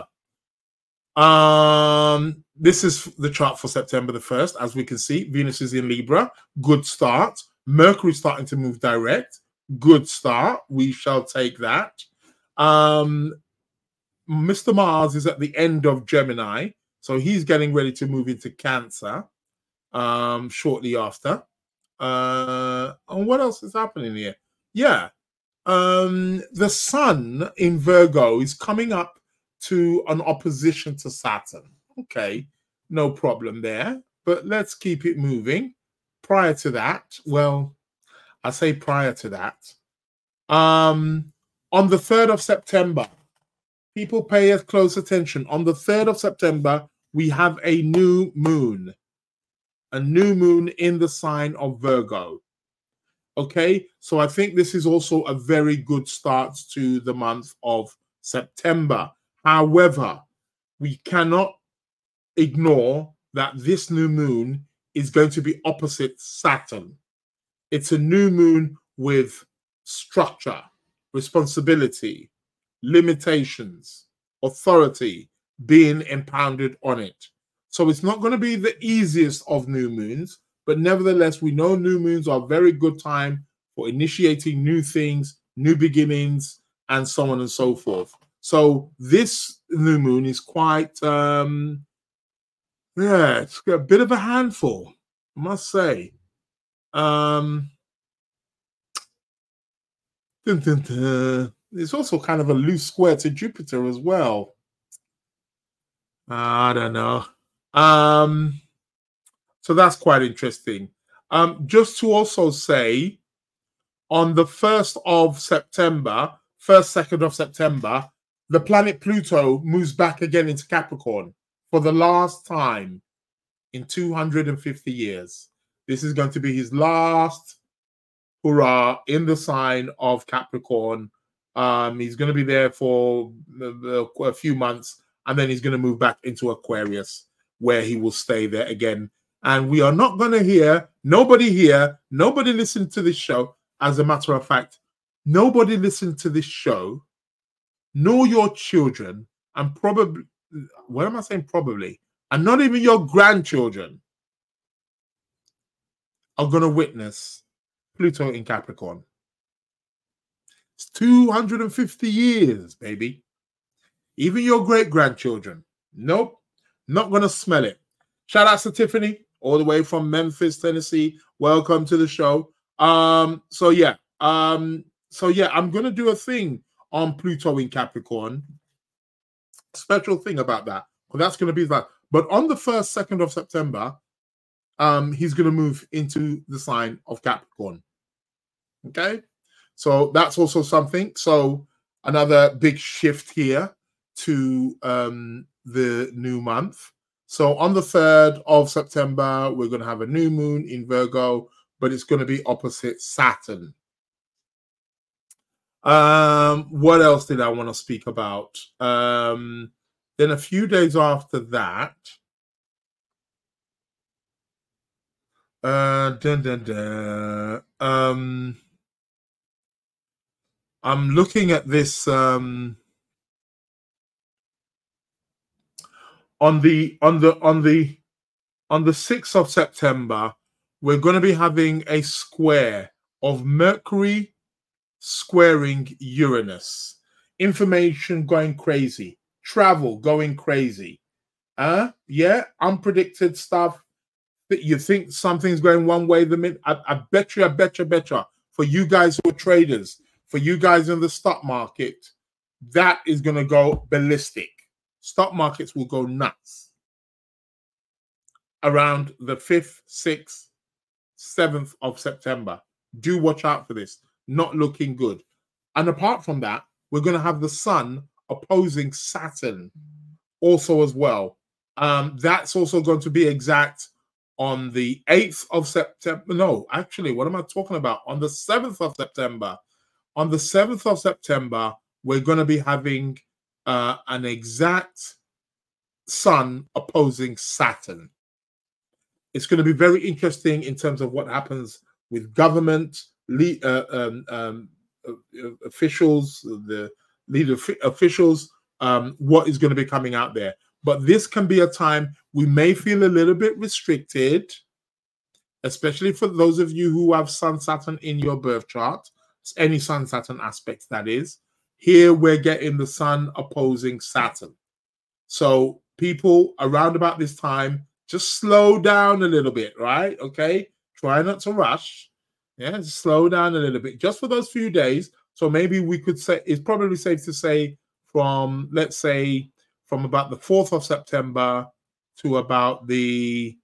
Um, this is the chart for September the first. As we can see, Venus is in Libra. Good start. Mercury starting to move direct. Good start. We shall take that. Um, Mister Mars is at the end of Gemini, so he's getting ready to move into Cancer um, shortly after. Uh, and what else is happening here? Yeah, um, the Sun in Virgo is coming up to an opposition to Saturn. Okay, no problem there, but let's keep it moving. Prior to that, well, I say prior to that, um, on the third of September, people pay close attention. On the third of September, we have a new moon. A new moon in the sign of Virgo. Okay, so I think this is also a very good start to the month of September. However, we cannot ignore that this new moon is going to be opposite Saturn. It's a new moon with structure, responsibility, limitations, authority being impounded on it. So it's not going to be the easiest of new moons, but nevertheless, we know new moons are a very good time for initiating new things, new beginnings, and so on and so forth. So this new moon is quite, um, yeah, it's a bit of a handful, I must say. Um, dun, dun, dun. It's also kind of a loose square to Jupiter as well. I don't know. Um, so that's quite interesting. Um, just to also say, on the first of September, first, second of September, the planet Pluto moves back again into Capricorn for the last time in two hundred fifty years. This is going to be his last hurrah in the sign of Capricorn. Um, he's going to be there for a few months, and then he's going to move back into Aquarius, where he will stay there again. And we are not going to hear, nobody here, nobody listen to this show. As a matter of fact, nobody listen to this show, nor your children, and probably, what am I saying probably? And not even your grandchildren are going to witness Pluto in Capricorn. It's two hundred fifty years, baby. Even your great-grandchildren. Nope, not going to smell it. Shout out to Tiffany, all the way from Memphis, Tennessee. Welcome to the show. Um, so yeah, um, so yeah, I'm going to do a thing on Pluto in Capricorn. Special thing about that. Well, that's going to be that. But on the first, second of September, um, he's going to move into the sign of Capricorn. Okay? So that's also something. So another big shift here to um, the new month. So on the third of September, we're going to have a new moon in Virgo, but it's going to be opposite Saturn. Um, what else did I want to speak about? Um, then a few days after that, uh, dun, dun, dun, um, I'm looking at this um, on the on the on the on the sixth of September. We're going to be having a square of Mercury squaring Uranus. Information going crazy, travel going crazy. Uh, yeah, unpredicted stuff. That you think something's going one way, the minute I, I bet you, I bet you, I bet you, for you guys who are traders, for you guys in the stock market, that is going to go ballistic. Stock markets will go nuts around the fifth, sixth, seventh of September. Do watch out for this. Not looking good. And apart from that, we're going to have the sun opposing Saturn also as well. Um, that's also going to be exact on the eighth of September. No, actually, what am I talking about? On the seventh of September. On the seventh of September, we're going to be having uh, an exact sun opposing Saturn. It's going to be very interesting in terms of what happens with government, lead, uh, um, um, uh, officials, the leader officials, um, what is going to be coming out there. But this can be a time we may feel a little bit restricted, especially for those of you who have Sun Saturn in your birth chart, any Sun Saturn aspects, that is. Here we're getting the sun opposing Saturn. So people around about this time, just slow down a little bit, right? Okay, try not to rush. Yeah, just slow down a little bit just for those few days. So maybe we could say, it's probably safe to say from, let's say, from about the fourth of September to about the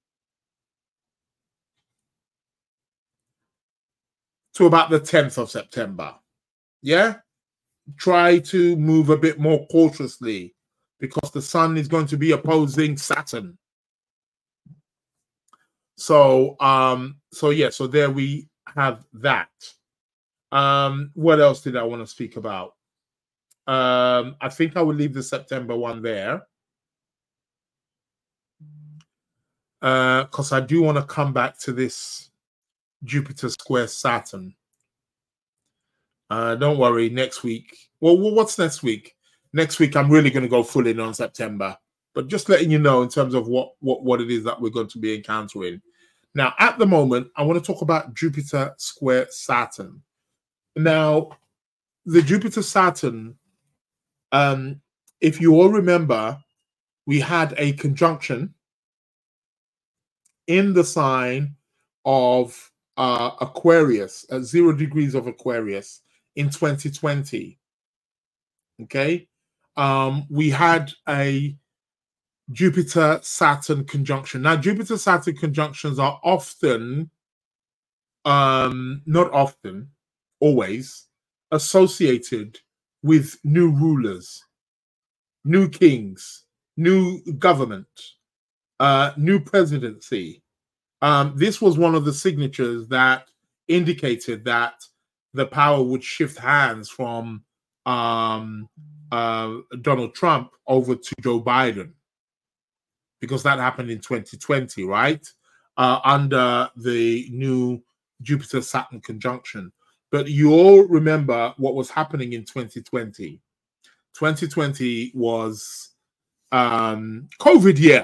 to about the tenth of September. Yeah, try to move a bit more cautiously because the sun is going to be opposing Saturn. So, um, so yeah, so there we have that. Um, what else did I want to speak about? Um, I think I will leave the September one there. Because uh, I do want to come back to this Jupiter square Saturn. Uh, don't worry, next week. Well, what's next week? Next week, I'm really going to go full in on September. But just letting you know in terms of what, what, what it is that we're going to be encountering. Now, at the moment, I want to talk about Jupiter square Saturn. Now, the Jupiter Saturn, um, if you all remember, we had a conjunction in the sign of uh, Aquarius, at zero degrees of Aquarius in twenty twenty. Okay. Um, we had a Jupiter-Saturn conjunction. Now, Jupiter-Saturn conjunctions are often, um, not often, always, associated with new rulers, new kings, new government, uh, new presidency. Um, this was one of the signatures that indicated that the power would shift hands from um, uh, Donald Trump over to Joe Biden, because that happened in twenty twenty, right? Uh, under the new Jupiter-Saturn conjunction. But you all remember what was happening in twenty twenty. twenty twenty was um, COVID year.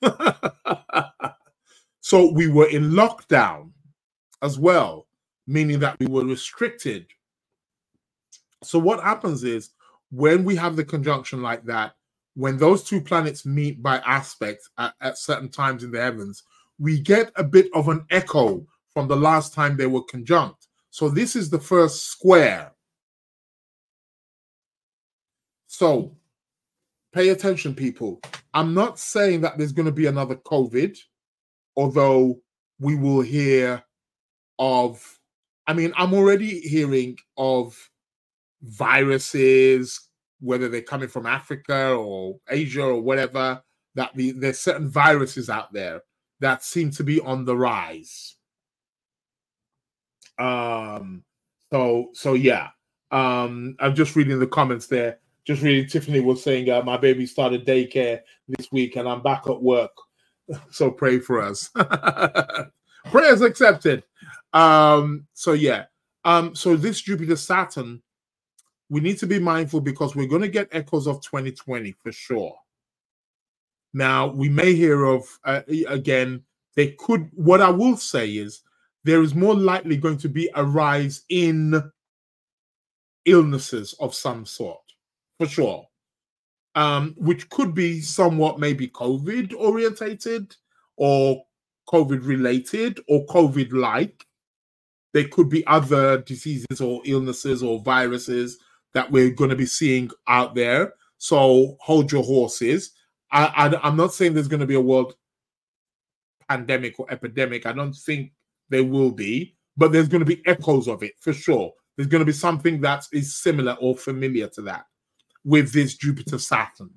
So we were in lockdown as well, meaning that we were restricted. So what happens is when we have the conjunction like that, when those two planets meet by aspect at, at certain times in the heavens, we get a bit of an echo from the last time they were conjunct. So this is the first square. So pay attention, people. I'm not saying that there's going to be another COVID, although we will hear of I mean, I'm already hearing of viruses, whether they're coming from Africa or Asia or whatever, that the, there's certain viruses out there that seem to be on the rise. Um, so, so yeah. Um, I'm just reading the comments there. Just reading, Tiffany was saying, uh, my baby started daycare this week and I'm back at work. So pray for us. Prayers accepted. Um, so yeah. Um, so this Jupiter Saturn, we need to be mindful because we're going to get echoes of twenty twenty for sure. Now, we may hear of, uh, again, they could, what I will say is there is more likely going to be a rise in illnesses of some sort, for sure, um, which could be somewhat maybe COVID orientated or COVID related or COVID like. There could be other diseases or illnesses or viruses that we're going to be seeing out there. So hold your horses. I, I, I'm not saying there's going to be a world pandemic or epidemic. I don't think there will be, but there's going to be echoes of it for sure. There's going to be something that is similar or familiar to that with this Jupiter Saturn.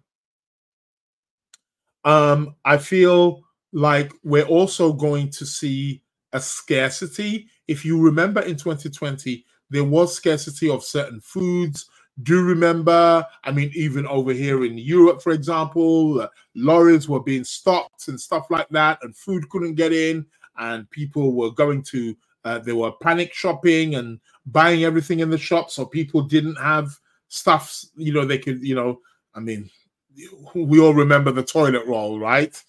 Um, I feel like we're also going to see a scarcity. If you remember in twenty twenty, there was scarcity of certain foods. Do remember, I mean, even over here in Europe, for example, uh, lorries were being stopped and stuff like that, and food couldn't get in, and people were going to, uh, they were panic shopping and buying everything in the shop, so people didn't have stuff, you know, they could, you know, I mean, we all remember the toilet roll, right?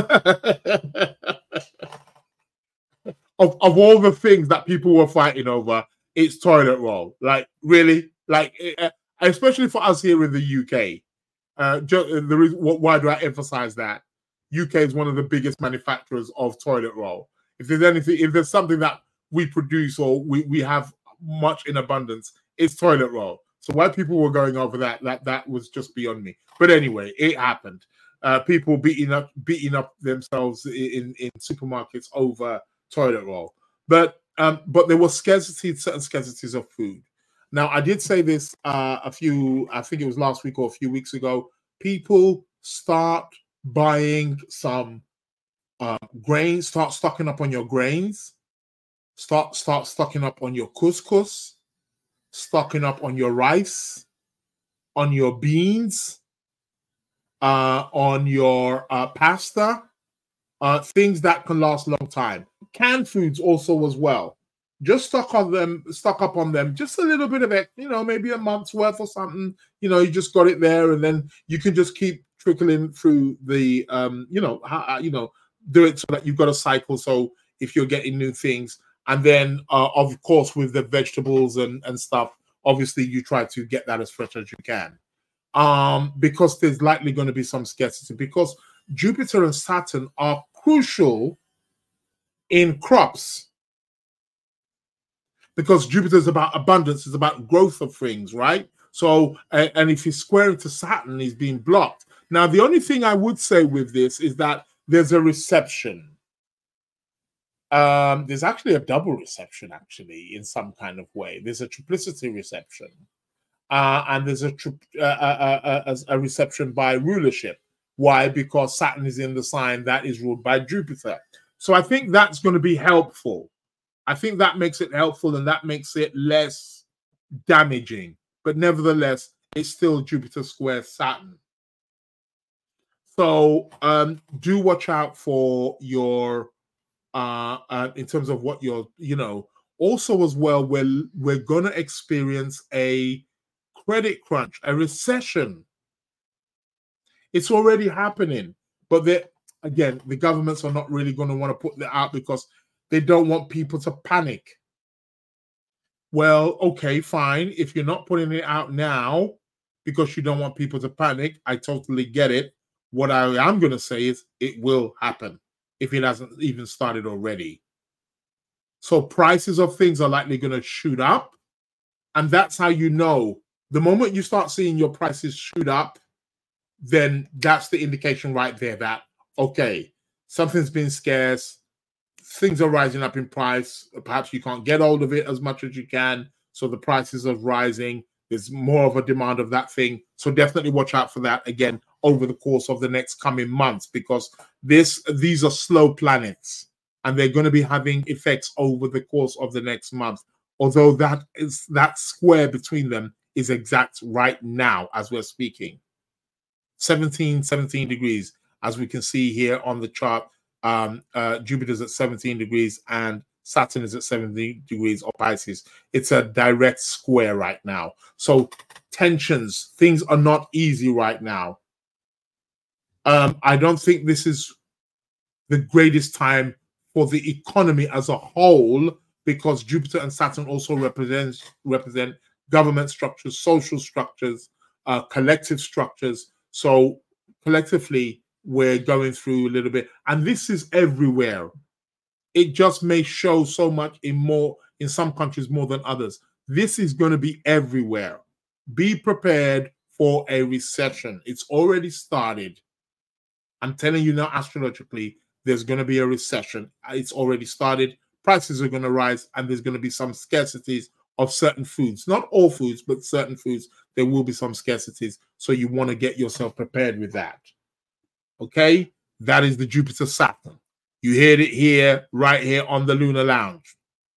Of, of all the things that people were fighting over, it's toilet roll. Like, really? Like, uh, especially for us here in the U K. Uh, just, the reason, why do I emphasize that? U K is one of the biggest manufacturers of toilet roll. If there's anything, if there's something that we produce or we, we have much in abundance, it's toilet roll. So why people were going over that, that that was just beyond me. But anyway, it happened. Uh, people beating up beating up themselves in, in supermarkets over toilet roll. But um, but there was scarcity, certain scarcities of food. Now, I did say this uh, a few, I think it was last week or a few weeks ago. People start buying some uh, grains, start stocking up on your grains, start start stocking up on your couscous, stocking up on your rice, on your beans, uh, on your uh, pasta, uh, things that can last a long time. Canned foods also as well. Just stock on them, stock up on them, just a little bit of it, you know, maybe a month's worth or something. You know, you just got it there, and then you can just keep trickling through the, um, you know, how, you know, do it so that you've got a cycle. So if you're getting new things, and then uh, of course with the vegetables and and stuff, obviously you try to get that as fresh as you can, um, because there's likely going to be some scarcity because Jupiter and Saturn are crucial in crops, because Jupiter is about abundance, it's about growth of things, right? So, and, and if he's squaring to Saturn, he's being blocked. Now, the only thing I would say with this is that there's a reception. Um, there's actually a double reception, actually, in some kind of way. There's a triplicity reception, uh, and there's a, tri- uh, uh, uh, a reception by rulership. Why? Because Saturn is in the sign that is ruled by Jupiter. So I think that's going to be helpful. I think that makes it helpful and that makes it less damaging. But nevertheless, it's still Jupiter square Saturn. So um, do watch out for your, uh, uh, in terms of what you're, you know, also as well, we're, we're going to experience a credit crunch, a recession. It's already happening, but they, again, the governments are not really going to want to put that out because they don't want people to panic. Well, okay, fine. If you're not putting it out now because you don't want people to panic, I totally get it. What I am going to say is it will happen if it hasn't even started already. So prices of things are likely going to shoot up. And that's how you know. The moment you start seeing your prices shoot up, then that's the indication right there that, okay, something's been scarce, things are rising up in price. Perhaps you can't get hold of it as much as you can, so the prices are rising. There's more of a demand of that thing. So definitely watch out for that again over the course of the next coming months, because this these are slow planets and they're going to be having effects over the course of the next month. Although that is that square between them is exact right now as we're speaking. seventeen, seventeen degrees, as we can see here on the chart. Um, uh, Jupiter's at seventeen degrees and Saturn is at seventeen degrees of Pisces. It's a direct square right now. So tensions, things are not easy right now. Um, I don't think this is the greatest time for the economy as a whole, because Jupiter and Saturn also represent, represent government structures, social structures, uh, collective structures. So collectively, we're going through a little bit. And this is everywhere. It just may show so much in more in some countries more than others. This is going to be everywhere. Be prepared for a recession. It's already started. I'm telling you now, astrologically, there's going to be a recession. It's already started. Prices are going to rise, and there's going to be some scarcities of certain foods. Not all foods, but certain foods. There will be some scarcities. So you want to get yourself prepared with that. Okay? That is the Jupiter Saturn. You heard it here, right here on the Lunar Lounge.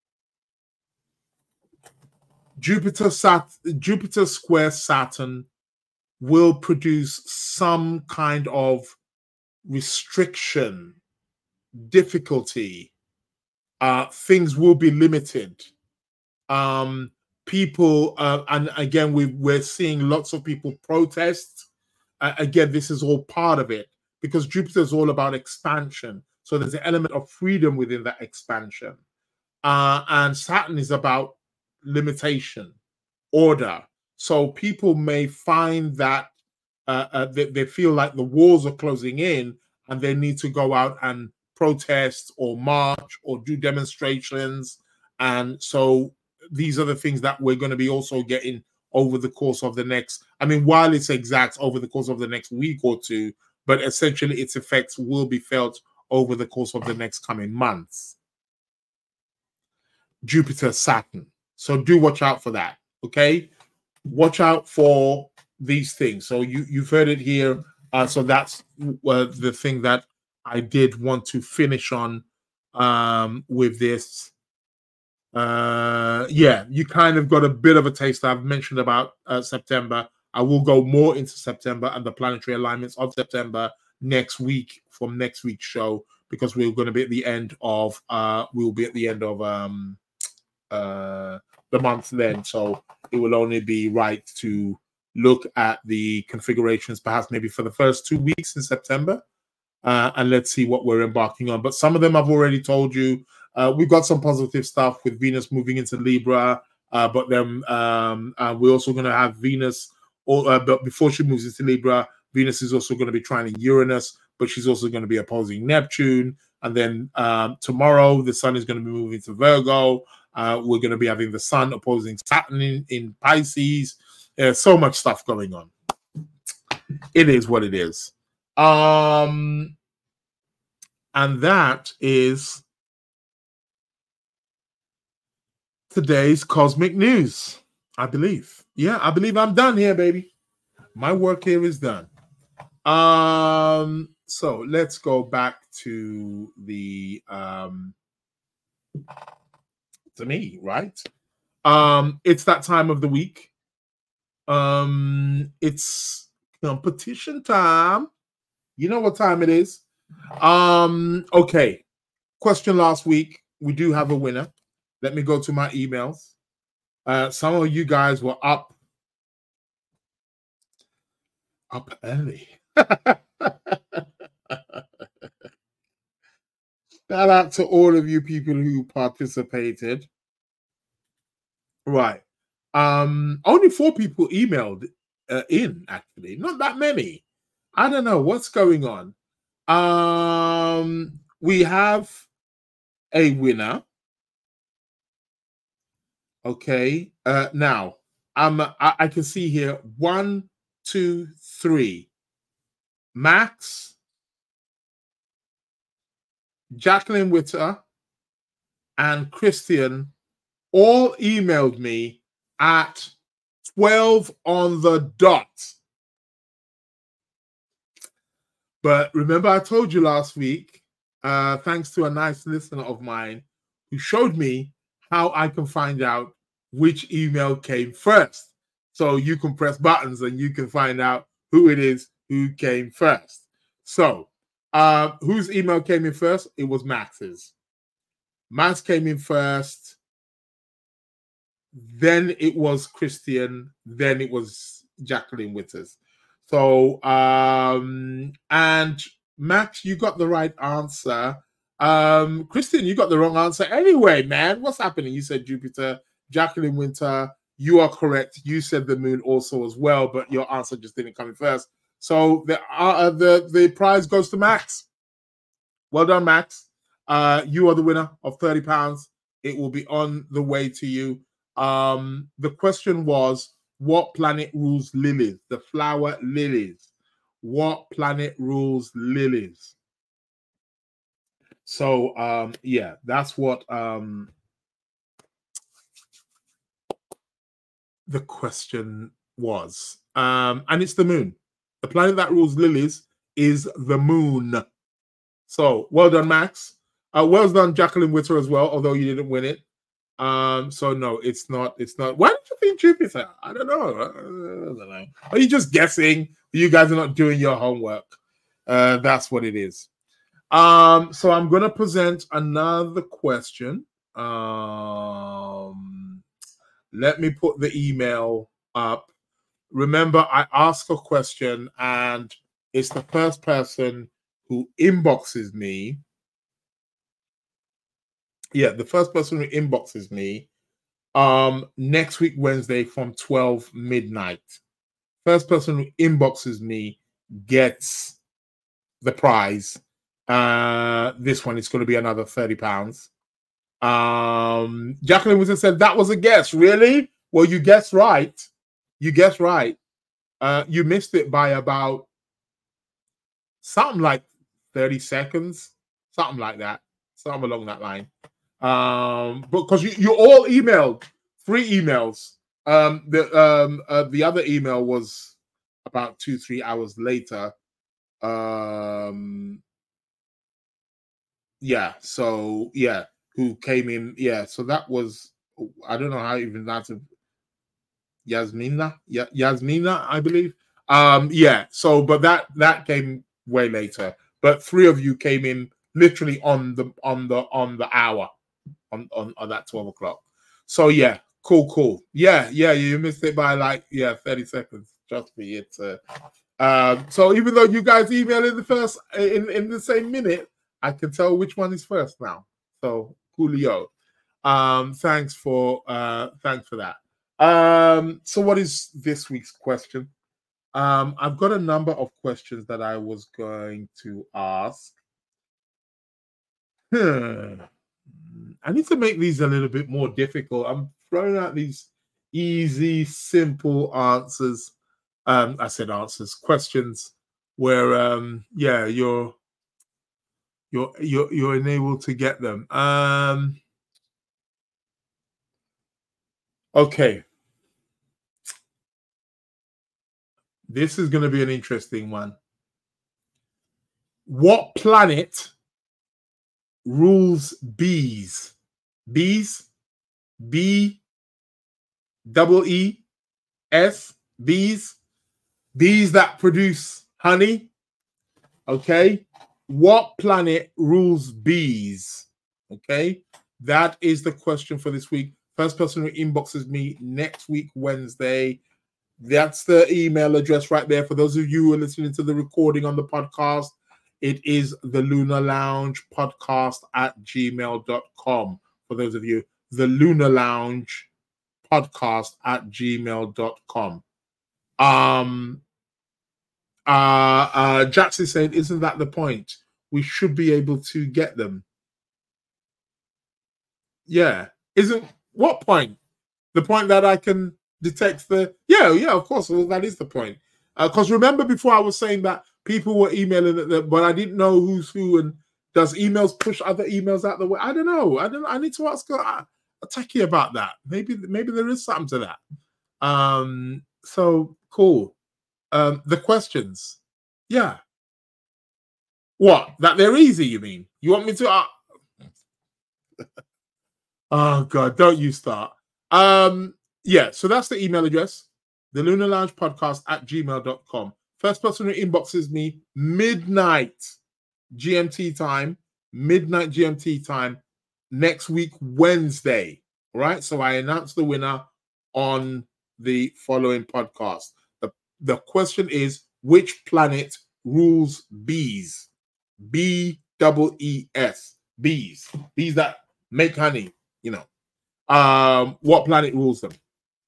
Jupiter, Sat Jupiter square Saturn will produce some kind of restriction, difficulty. Uh, things will be limited. Um, people, uh, and again, we, we're seeing lots of people protest. Uh, again, this is all part of it, because Jupiter is all about expansion. So there's an element of freedom within that expansion. Uh, and Saturn is about limitation, order. So people may find that uh, uh, they, they feel like the walls are closing in and they need to go out and protest or march or do demonstrations. And so these are the things that we're going to be also getting over the course of the next, I mean, while it's exact over the course of the next week or two, but essentially its effects will be felt over the course of the next coming months. Jupiter, Saturn. So do watch out for that, okay? Watch out for these things. So you, you've heard it here. Uh, so that's uh, the thing that I did want to finish on um, with this. Uh, yeah, you kind of got a bit of a taste. I've mentioned about uh, September. I will go more into September and the planetary alignments of September next week from next week's show, because we're going to be at the end of uh we'll be at the end of um uh the month then, so it will only be right to look at the configurations perhaps maybe for the first two weeks in September, uh and let's see what we're embarking on. But some of them I've already told you. Uh we've got some positive stuff with Venus moving into Libra, uh but then um uh, we're also going to have Venus, or uh, but before she moves into Libra, Venus is also going to be trining Uranus, but she's also going to be opposing Neptune. And then um, tomorrow, the sun is going to be moving to Virgo. Uh, we're going to be having the sun opposing Saturn in, in Pisces. There's so much stuff going on. It is what it is. Um, and that is today's cosmic news, I believe. Yeah, I believe I'm done here, baby. My work here is done. Um, so let's go back to the um to me, right? Um, it's that time of the week. Um, it's competition time. You know what time it is. Um, okay. Question last week. We do have a winner. Let me go to my emails. Uh, some of you guys were up up early. Shout out to all of you people who participated. Right. Um, only four people emailed uh, in, actually. Not that many. I don't know what's going on. Um, we have a winner. Okay. Uh, now, I'm, I, I can see here one, two, three. Max, Jacqueline Witter, and Christian all emailed me at twelve on the dot. But remember, I told you last week, uh, thanks to a nice listener of mine who showed me how I can find out which email came first. So you can press buttons and you can find out who it is who came first. So uh, whose email came in first? It was Max's. Max came in first. Then it was Christian. Then it was Jacqueline Witters. So, um, and Max, you got the right answer. Um, Christian, you got the wrong answer anyway, man. What's happening? You said Jupiter. Jacqueline Winter, you are correct. You said the moon also as well, but your answer just didn't come in first. So the uh, the the prize goes to Max. Well done, Max. Uh, you are the winner of thirty pounds. It will be on the way to you. Um, the question was, what planet rules lilies? The flower lilies. What planet rules lilies? So, um, yeah, that's what um, the question was. Um, and it's the moon. The planet that rules lilies is the moon. So, well done, Max. Uh, well done, Jacqueline Witter, as well, although you didn't win it. Um, so no, it's not. It's not. Why did you think Jupiter? I don't know. I don't know. Are you just guessing? You guys are not doing your homework. Uh, that's what it is. Um, so I'm going to present another question. Um, let me put the email up. Remember, I ask a question, and it's the first person who inboxes me. Yeah, the first person who inboxes me um, next week, Wednesday from twelve midnight. First person who inboxes me gets the prize. Uh, this one is going to be another thirty pounds. Um, Jacqueline Wilson said, that was a guess. Really? Well, you guessed right. You guessed right. Uh, you missed it by about something like thirty seconds. Something like that. Something along that line. Um, because you, you all emailed three emails. Um, the um uh, the other email was about two three hours later. Um, yeah. So yeah, who came in? Yeah. So that was, I don't know how even that's a, Yasmina. Yeah, Yasmina, I believe. Um, yeah. So, but that that came way later. But three of you came in literally on the on the on the hour. On, on, on that twelve o'clock. So yeah, cool, cool. Yeah, yeah, you missed it by like, yeah, thirty seconds. Trust me, it's uh, um, so even though you guys emailed in the first in, in the same minute, I can tell which one is first now. So coolio. Um, thanks for uh thanks for that. Um, so what is this week's question? Um, I've got a number of questions that I was going to ask. Hmm. I need to make these a little bit more difficult. I'm throwing out these easy, simple answers. Um, I said answers, questions where, um, yeah, you're you're you're you're enabled to get them. Um, okay, this is going to be an interesting one. What planet rules bees? Bees, B, double E, S, bees, bees that produce honey. Okay, what planet rules bees? Okay, that is the question for this week. First person who inboxes me next week, Wednesday. That's the email address right there. For those of you who are listening to the recording on the podcast, it is the Lunar Lounge podcast at gmail dot com. For those of you, the Lunar Lounge podcast at gmail dot com. Um, uh, uh, Jackson said, isn't that the point? We should be able to get them. Yeah. Isn't, what point? The point that I can detect the, yeah, yeah, of course. Well, that is the point. Because uh, remember before I was saying that people were emailing it, but I didn't know who's who, and Does emails push other emails out the way? I don't know. I don't. I need to ask a, a techie about that. Maybe maybe there is something to that. Um. So cool. Um. The questions. Yeah. What? That they're easy? You mean? You want me to? Uh... oh God! Don't you start. Um. Yeah. So that's the email address. The Lunar Lounge Podcast at gmail dot com. First person who inboxes me midnight G M T time, midnight G M T time, next week, Wednesday. All right. So I announce the winner on the following podcast. The, the question is, which planet rules bees? B double E S. Bees. Bees that make honey, you know. Um, what planet rules them?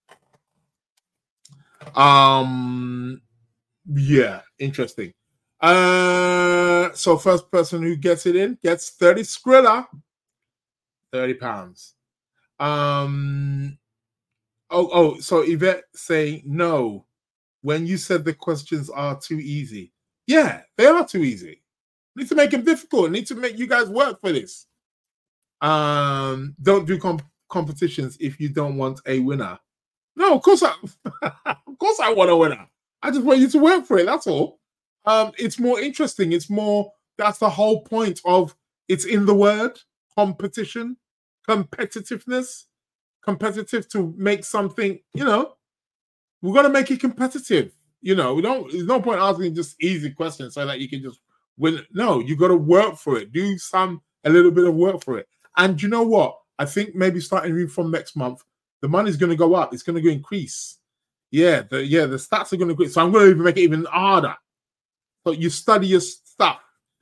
Um, yeah, interesting. Uh, so first person who gets it in gets thirty Skrilla, thirty pounds. Um, oh, oh, so Yvette saying no when you said the questions are too easy. Yeah, they are too easy. Need to make them difficult. Need to make you guys work for this. Um, don't do comp- competitions if you don't want a winner. No, of course I, of course I want a winner. I just want you to work for it. That's all. Um, it's more interesting. It's more. That's the whole point of. It's in the word competition, competitiveness, competitive to make something. You know, we're gonna make it competitive. You know, we don't. There's no point asking just easy questions so that you can just win. No, you got to work for it. Do some a little bit of work for it. And you know what? I think maybe starting from next month, the money's going to go up. It's going to go increase. Yeah, the yeah the stats are going to increase. So I'm going to even make it even harder. So you study your stuff.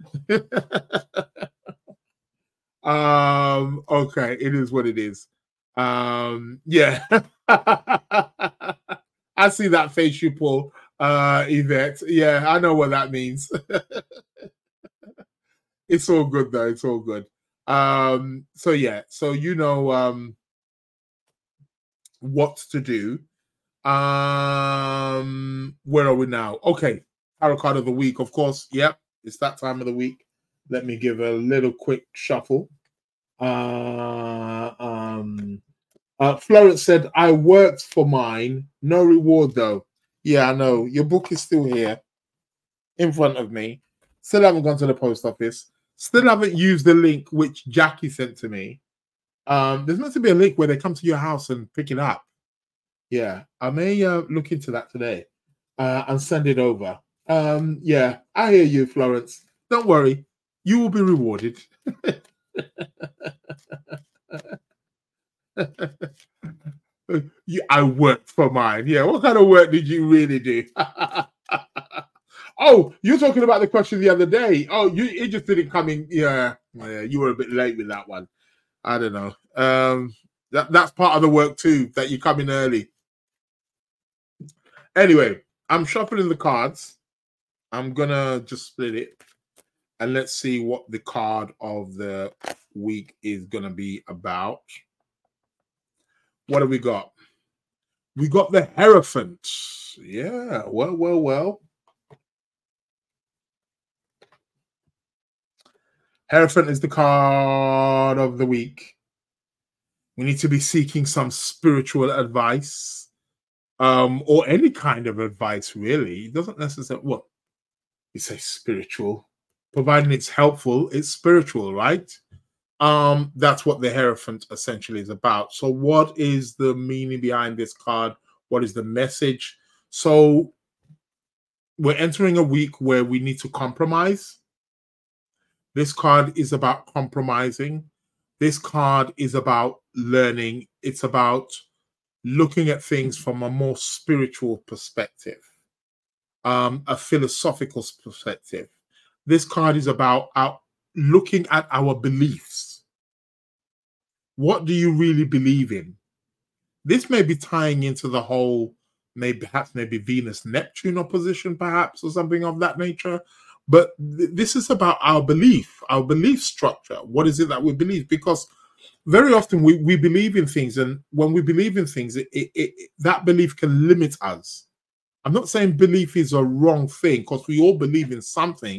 um. Okay, it is what it is. Um. Yeah. I see that face you pull, uh, Yvette. Yeah, I know what that means. It's all good though. It's all good. Um. So yeah. So you know um what to do. Um. Where are we now? Okay. Tarot card of the week, of course. Yep, it's that time of the week. Let me give a little quick shuffle. Uh. Um. Uh, Florence said, I worked for mine. No reward, though. Yeah, I know. Your book is still here in front of me. Still haven't gone to the post office. Still haven't used the link which Jackie sent to me. Um, there's meant to be a link where they come to your house and pick it up. Yeah, I may uh, look into that today uh, and send it over. Um, yeah, I hear you, Florence. Don't worry. You will be rewarded. you, I worked for mine. Yeah, what kind of work did you really do? Oh, you're talking about the question the other day. Oh, you it just didn't come in. Yeah, yeah, you were a bit late with that one. I don't know. Um, that that's part of the work too. That you come in early. Anyway, I'm shuffling the cards. I'm gonna just split it, and let's see what the card of the week is gonna be about. What have we got? We got the Hierophant. Yeah, well, well, well. Hierophant is the card of the week. We need to be seeking some spiritual advice, um, or any kind of advice, really. It doesn't necessarily, what? You say spiritual. Providing it's helpful, it's spiritual, right? Um, that's what the Hierophant essentially is about. So what is the meaning behind this card? What is the message? So we're entering a week where we need to compromise. This card is about compromising. This card is about learning. It's about looking at things from a more spiritual perspective, um, a philosophical perspective. This card is about our, looking at our beliefs. What do you really believe in? This may be tying into the whole, maybe perhaps maybe Venus-Neptune opposition, perhaps, or something of that nature. But th- this is about our belief, our belief structure. What is it that we believe? Because very often we, we believe in things, and when we believe in things, it, it, it, that belief can limit us. I'm not saying belief is a wrong thing, because we all believe in something,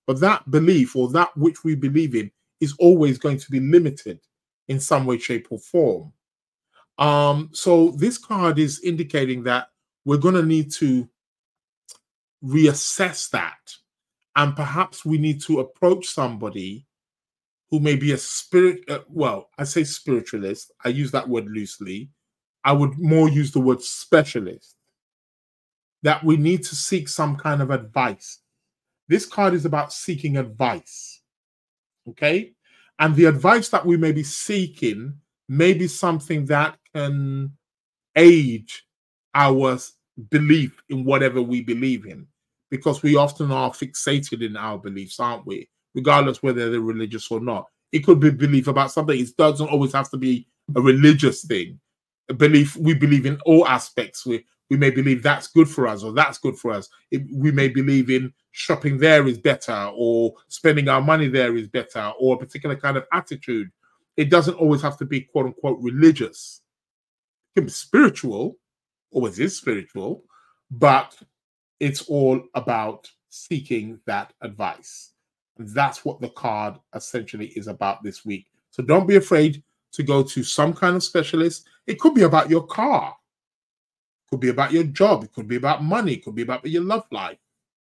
but that belief or that which we believe in is always going to be limited in some way, shape, or form. Um, so this card is indicating that we're going to need to reassess that, and perhaps we need to approach somebody who may be a spirit, uh, well, I say spiritualist, I use that word loosely. I would more use the word specialist, that we need to seek some kind of advice. This card is about seeking advice, okay? And the advice that we may be seeking may be something that can aid our belief in whatever we believe in, because we often are fixated in our beliefs, aren't we? Regardless whether they're religious or not. It could be belief about something. It doesn't always have to be a religious thing. A belief, we believe in all aspects. We, we may believe that's good for us or that's good for us. It, we may believe in shopping there is better, or spending our money there is better, or a particular kind of attitude. It doesn't always have to be quote unquote religious. It can be spiritual, always is spiritual, but it's all about seeking that advice. That's what the card essentially is about this week. So don't be afraid to go to some kind of specialist. It could be about your car. It could be about your job. It could be about money. It could be about your love life.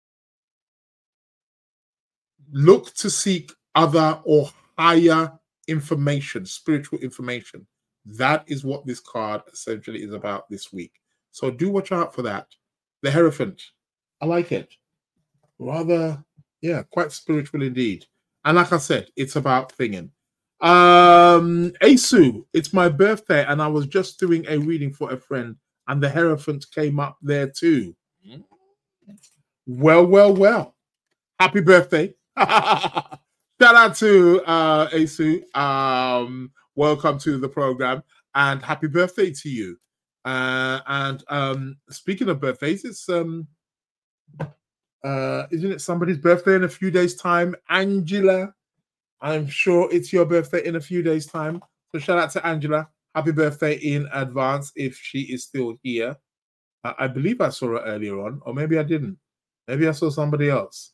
Look to seek other or higher information, spiritual information. That is what this card essentially is about this week. So do watch out for that. The Hierophant. I like it. Rather, yeah, quite spiritual indeed. And like I said, it's about thinking. Um, Asu, it's my birthday, and I was just doing a reading for a friend, and the Hierophant came up there too. Well, well, well. Happy birthday. Shout out to uh, Asu. Um, welcome to the program, and happy birthday to you. Uh, and um, speaking of birthdays, it's um, uh, isn't it somebody's birthday in a few days' time? Angela, I'm sure it's your birthday in a few days' time. So shout out to Angela. Happy birthday in advance if she is still here. Uh, I believe I saw her earlier on, or maybe I didn't. Maybe I saw somebody else.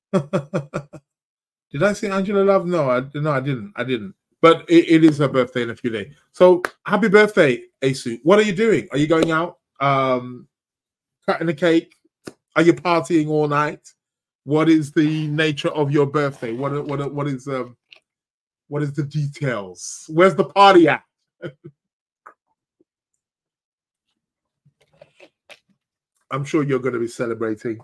Did I see Angela Love? No, I no, I didn't. I didn't. But it, it is her birthday in a few days. So happy birthday, Asu. What are you doing? Are you going out? Um, cutting a cake? Are you partying all night? What is the nature of your birthday? What what what is um what is the details? Where's the party at? I'm sure you're going to be celebrating.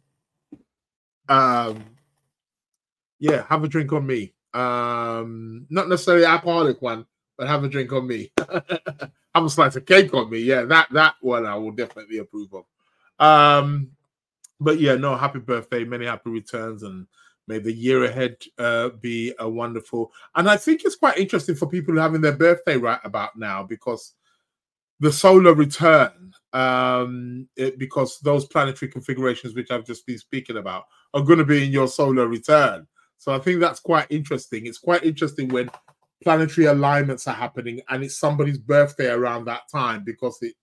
Um, yeah, have a drink on me. Um, not necessarily an alcoholic one, but have a drink on me. Have a slice of cake on me. Yeah, that that one I will definitely approve of. Um, but yeah, no, happy birthday, many happy returns, and may the year ahead uh, be a wonderful. And I think it's quite interesting for people having their birthday right about now, because the solar return, um, it, because those planetary configurations which I've just been speaking about are going to be in your solar return. So I think that's quite interesting. It's quite interesting when planetary alignments are happening and it's somebody's birthday around that time, because it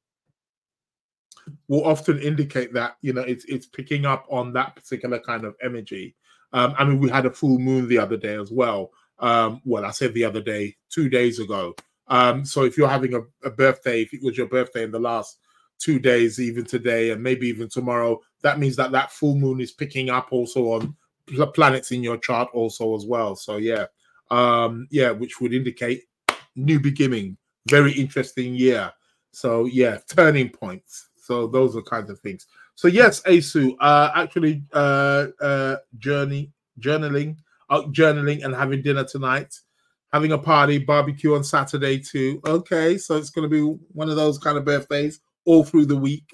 will often indicate that, you know, it's it's picking up on that particular kind of energy. Um, I mean, we had a full moon the other day as well. Um, well, I said the other day, two days ago. Um, so if you're having a, a birthday, if it was your birthday in the last two days, even today, and maybe even tomorrow, that means that that full moon is picking up also on planets in your chart also as well. So yeah, um, yeah, which would indicate new beginning, very interesting year. So yeah, turning points. So those are kinds of things. So yes, Asu, uh, actually uh, uh, journey, journaling, uh, journaling and having dinner tonight. Having a party, barbecue on Saturday too. Okay, so it's going to be one of those kind of birthdays all through the week.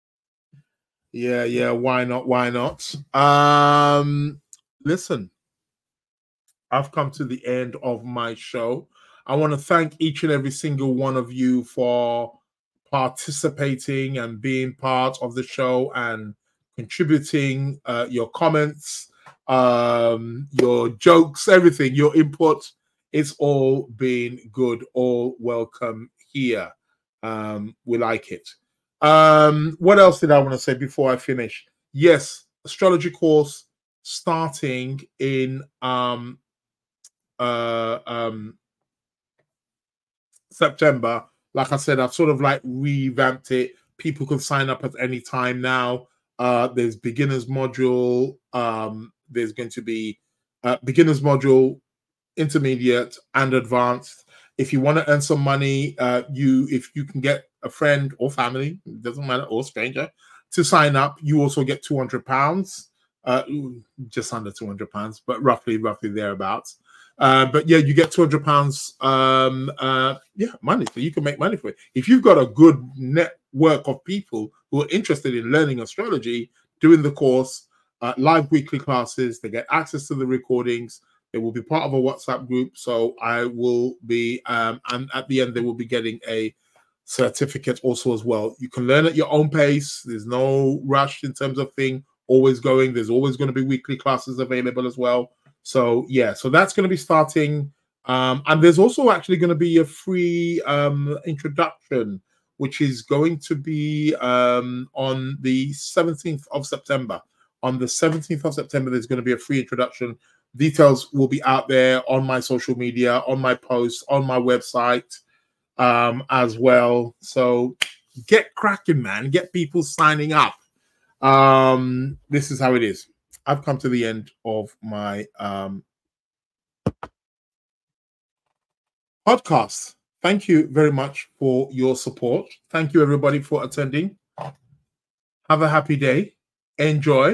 Yeah, yeah, why not? Why not? Um, listen, I've come to the end of my show. I want to thank each and every single one of you for participating and being part of the show and contributing uh, your comments, um, your jokes, everything, your input. It's all been good, all welcome here. Um, we like it. Um, what else did I want to say before I finish? Yes, astrology course starting in um, uh, um, September. Like I said, I've sort of like revamped it. People can sign up at any time now. Uh, there's beginners module. Um, there's going to be uh, beginners module, intermediate, and advanced. If you want to earn some money, uh, you if you can get a friend or family, doesn't matter, or stranger, to sign up, you also get two hundred pounds, uh, just under two hundred pounds, but roughly, roughly thereabouts. Uh, but yeah, you get two hundred pounds, um, uh, yeah, money, so you can make money for it. If you've got a good network of people who are interested in learning astrology, doing the course, uh, live weekly classes, they get access to the recordings. They will be part of a WhatsApp group. So I will be, um, and at the end, they will be getting a certificate also as well. You can learn at your own pace. There's no rush in terms of thing always going. There's always going to be weekly classes available as well. So yeah, so that's going to be starting. Um, and there's also actually going to be a free um, introduction, which is going to be um, on the seventeenth of September. On the seventeenth of September, there's going to be a free introduction. Details will be out there on my social media, on my posts, on my website um, as well. So get cracking, man. Get people signing up. Um, this is how it is. I've come to the end of my um, podcast. Thank you very much for your support. Thank you, everybody, for attending. Have a happy day. Enjoy.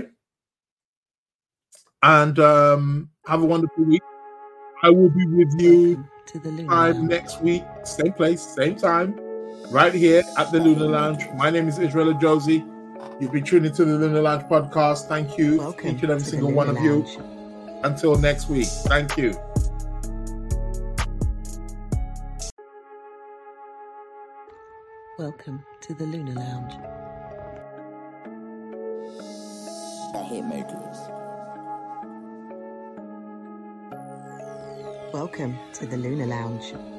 And um, have a wonderful week. I will be with you to the Lunar time Lounge. next week, same place, same time, right here at the Lunar Lounge. My name is Israel Josie. You've been tuning to the Lunar Lounge podcast. Thank you, Welcome each and every to single the one Lunar of you. Lounge. Until next week. Thank you. Welcome to the Lunar Lounge. The Hitmakers. Welcome to the Lunar Lounge.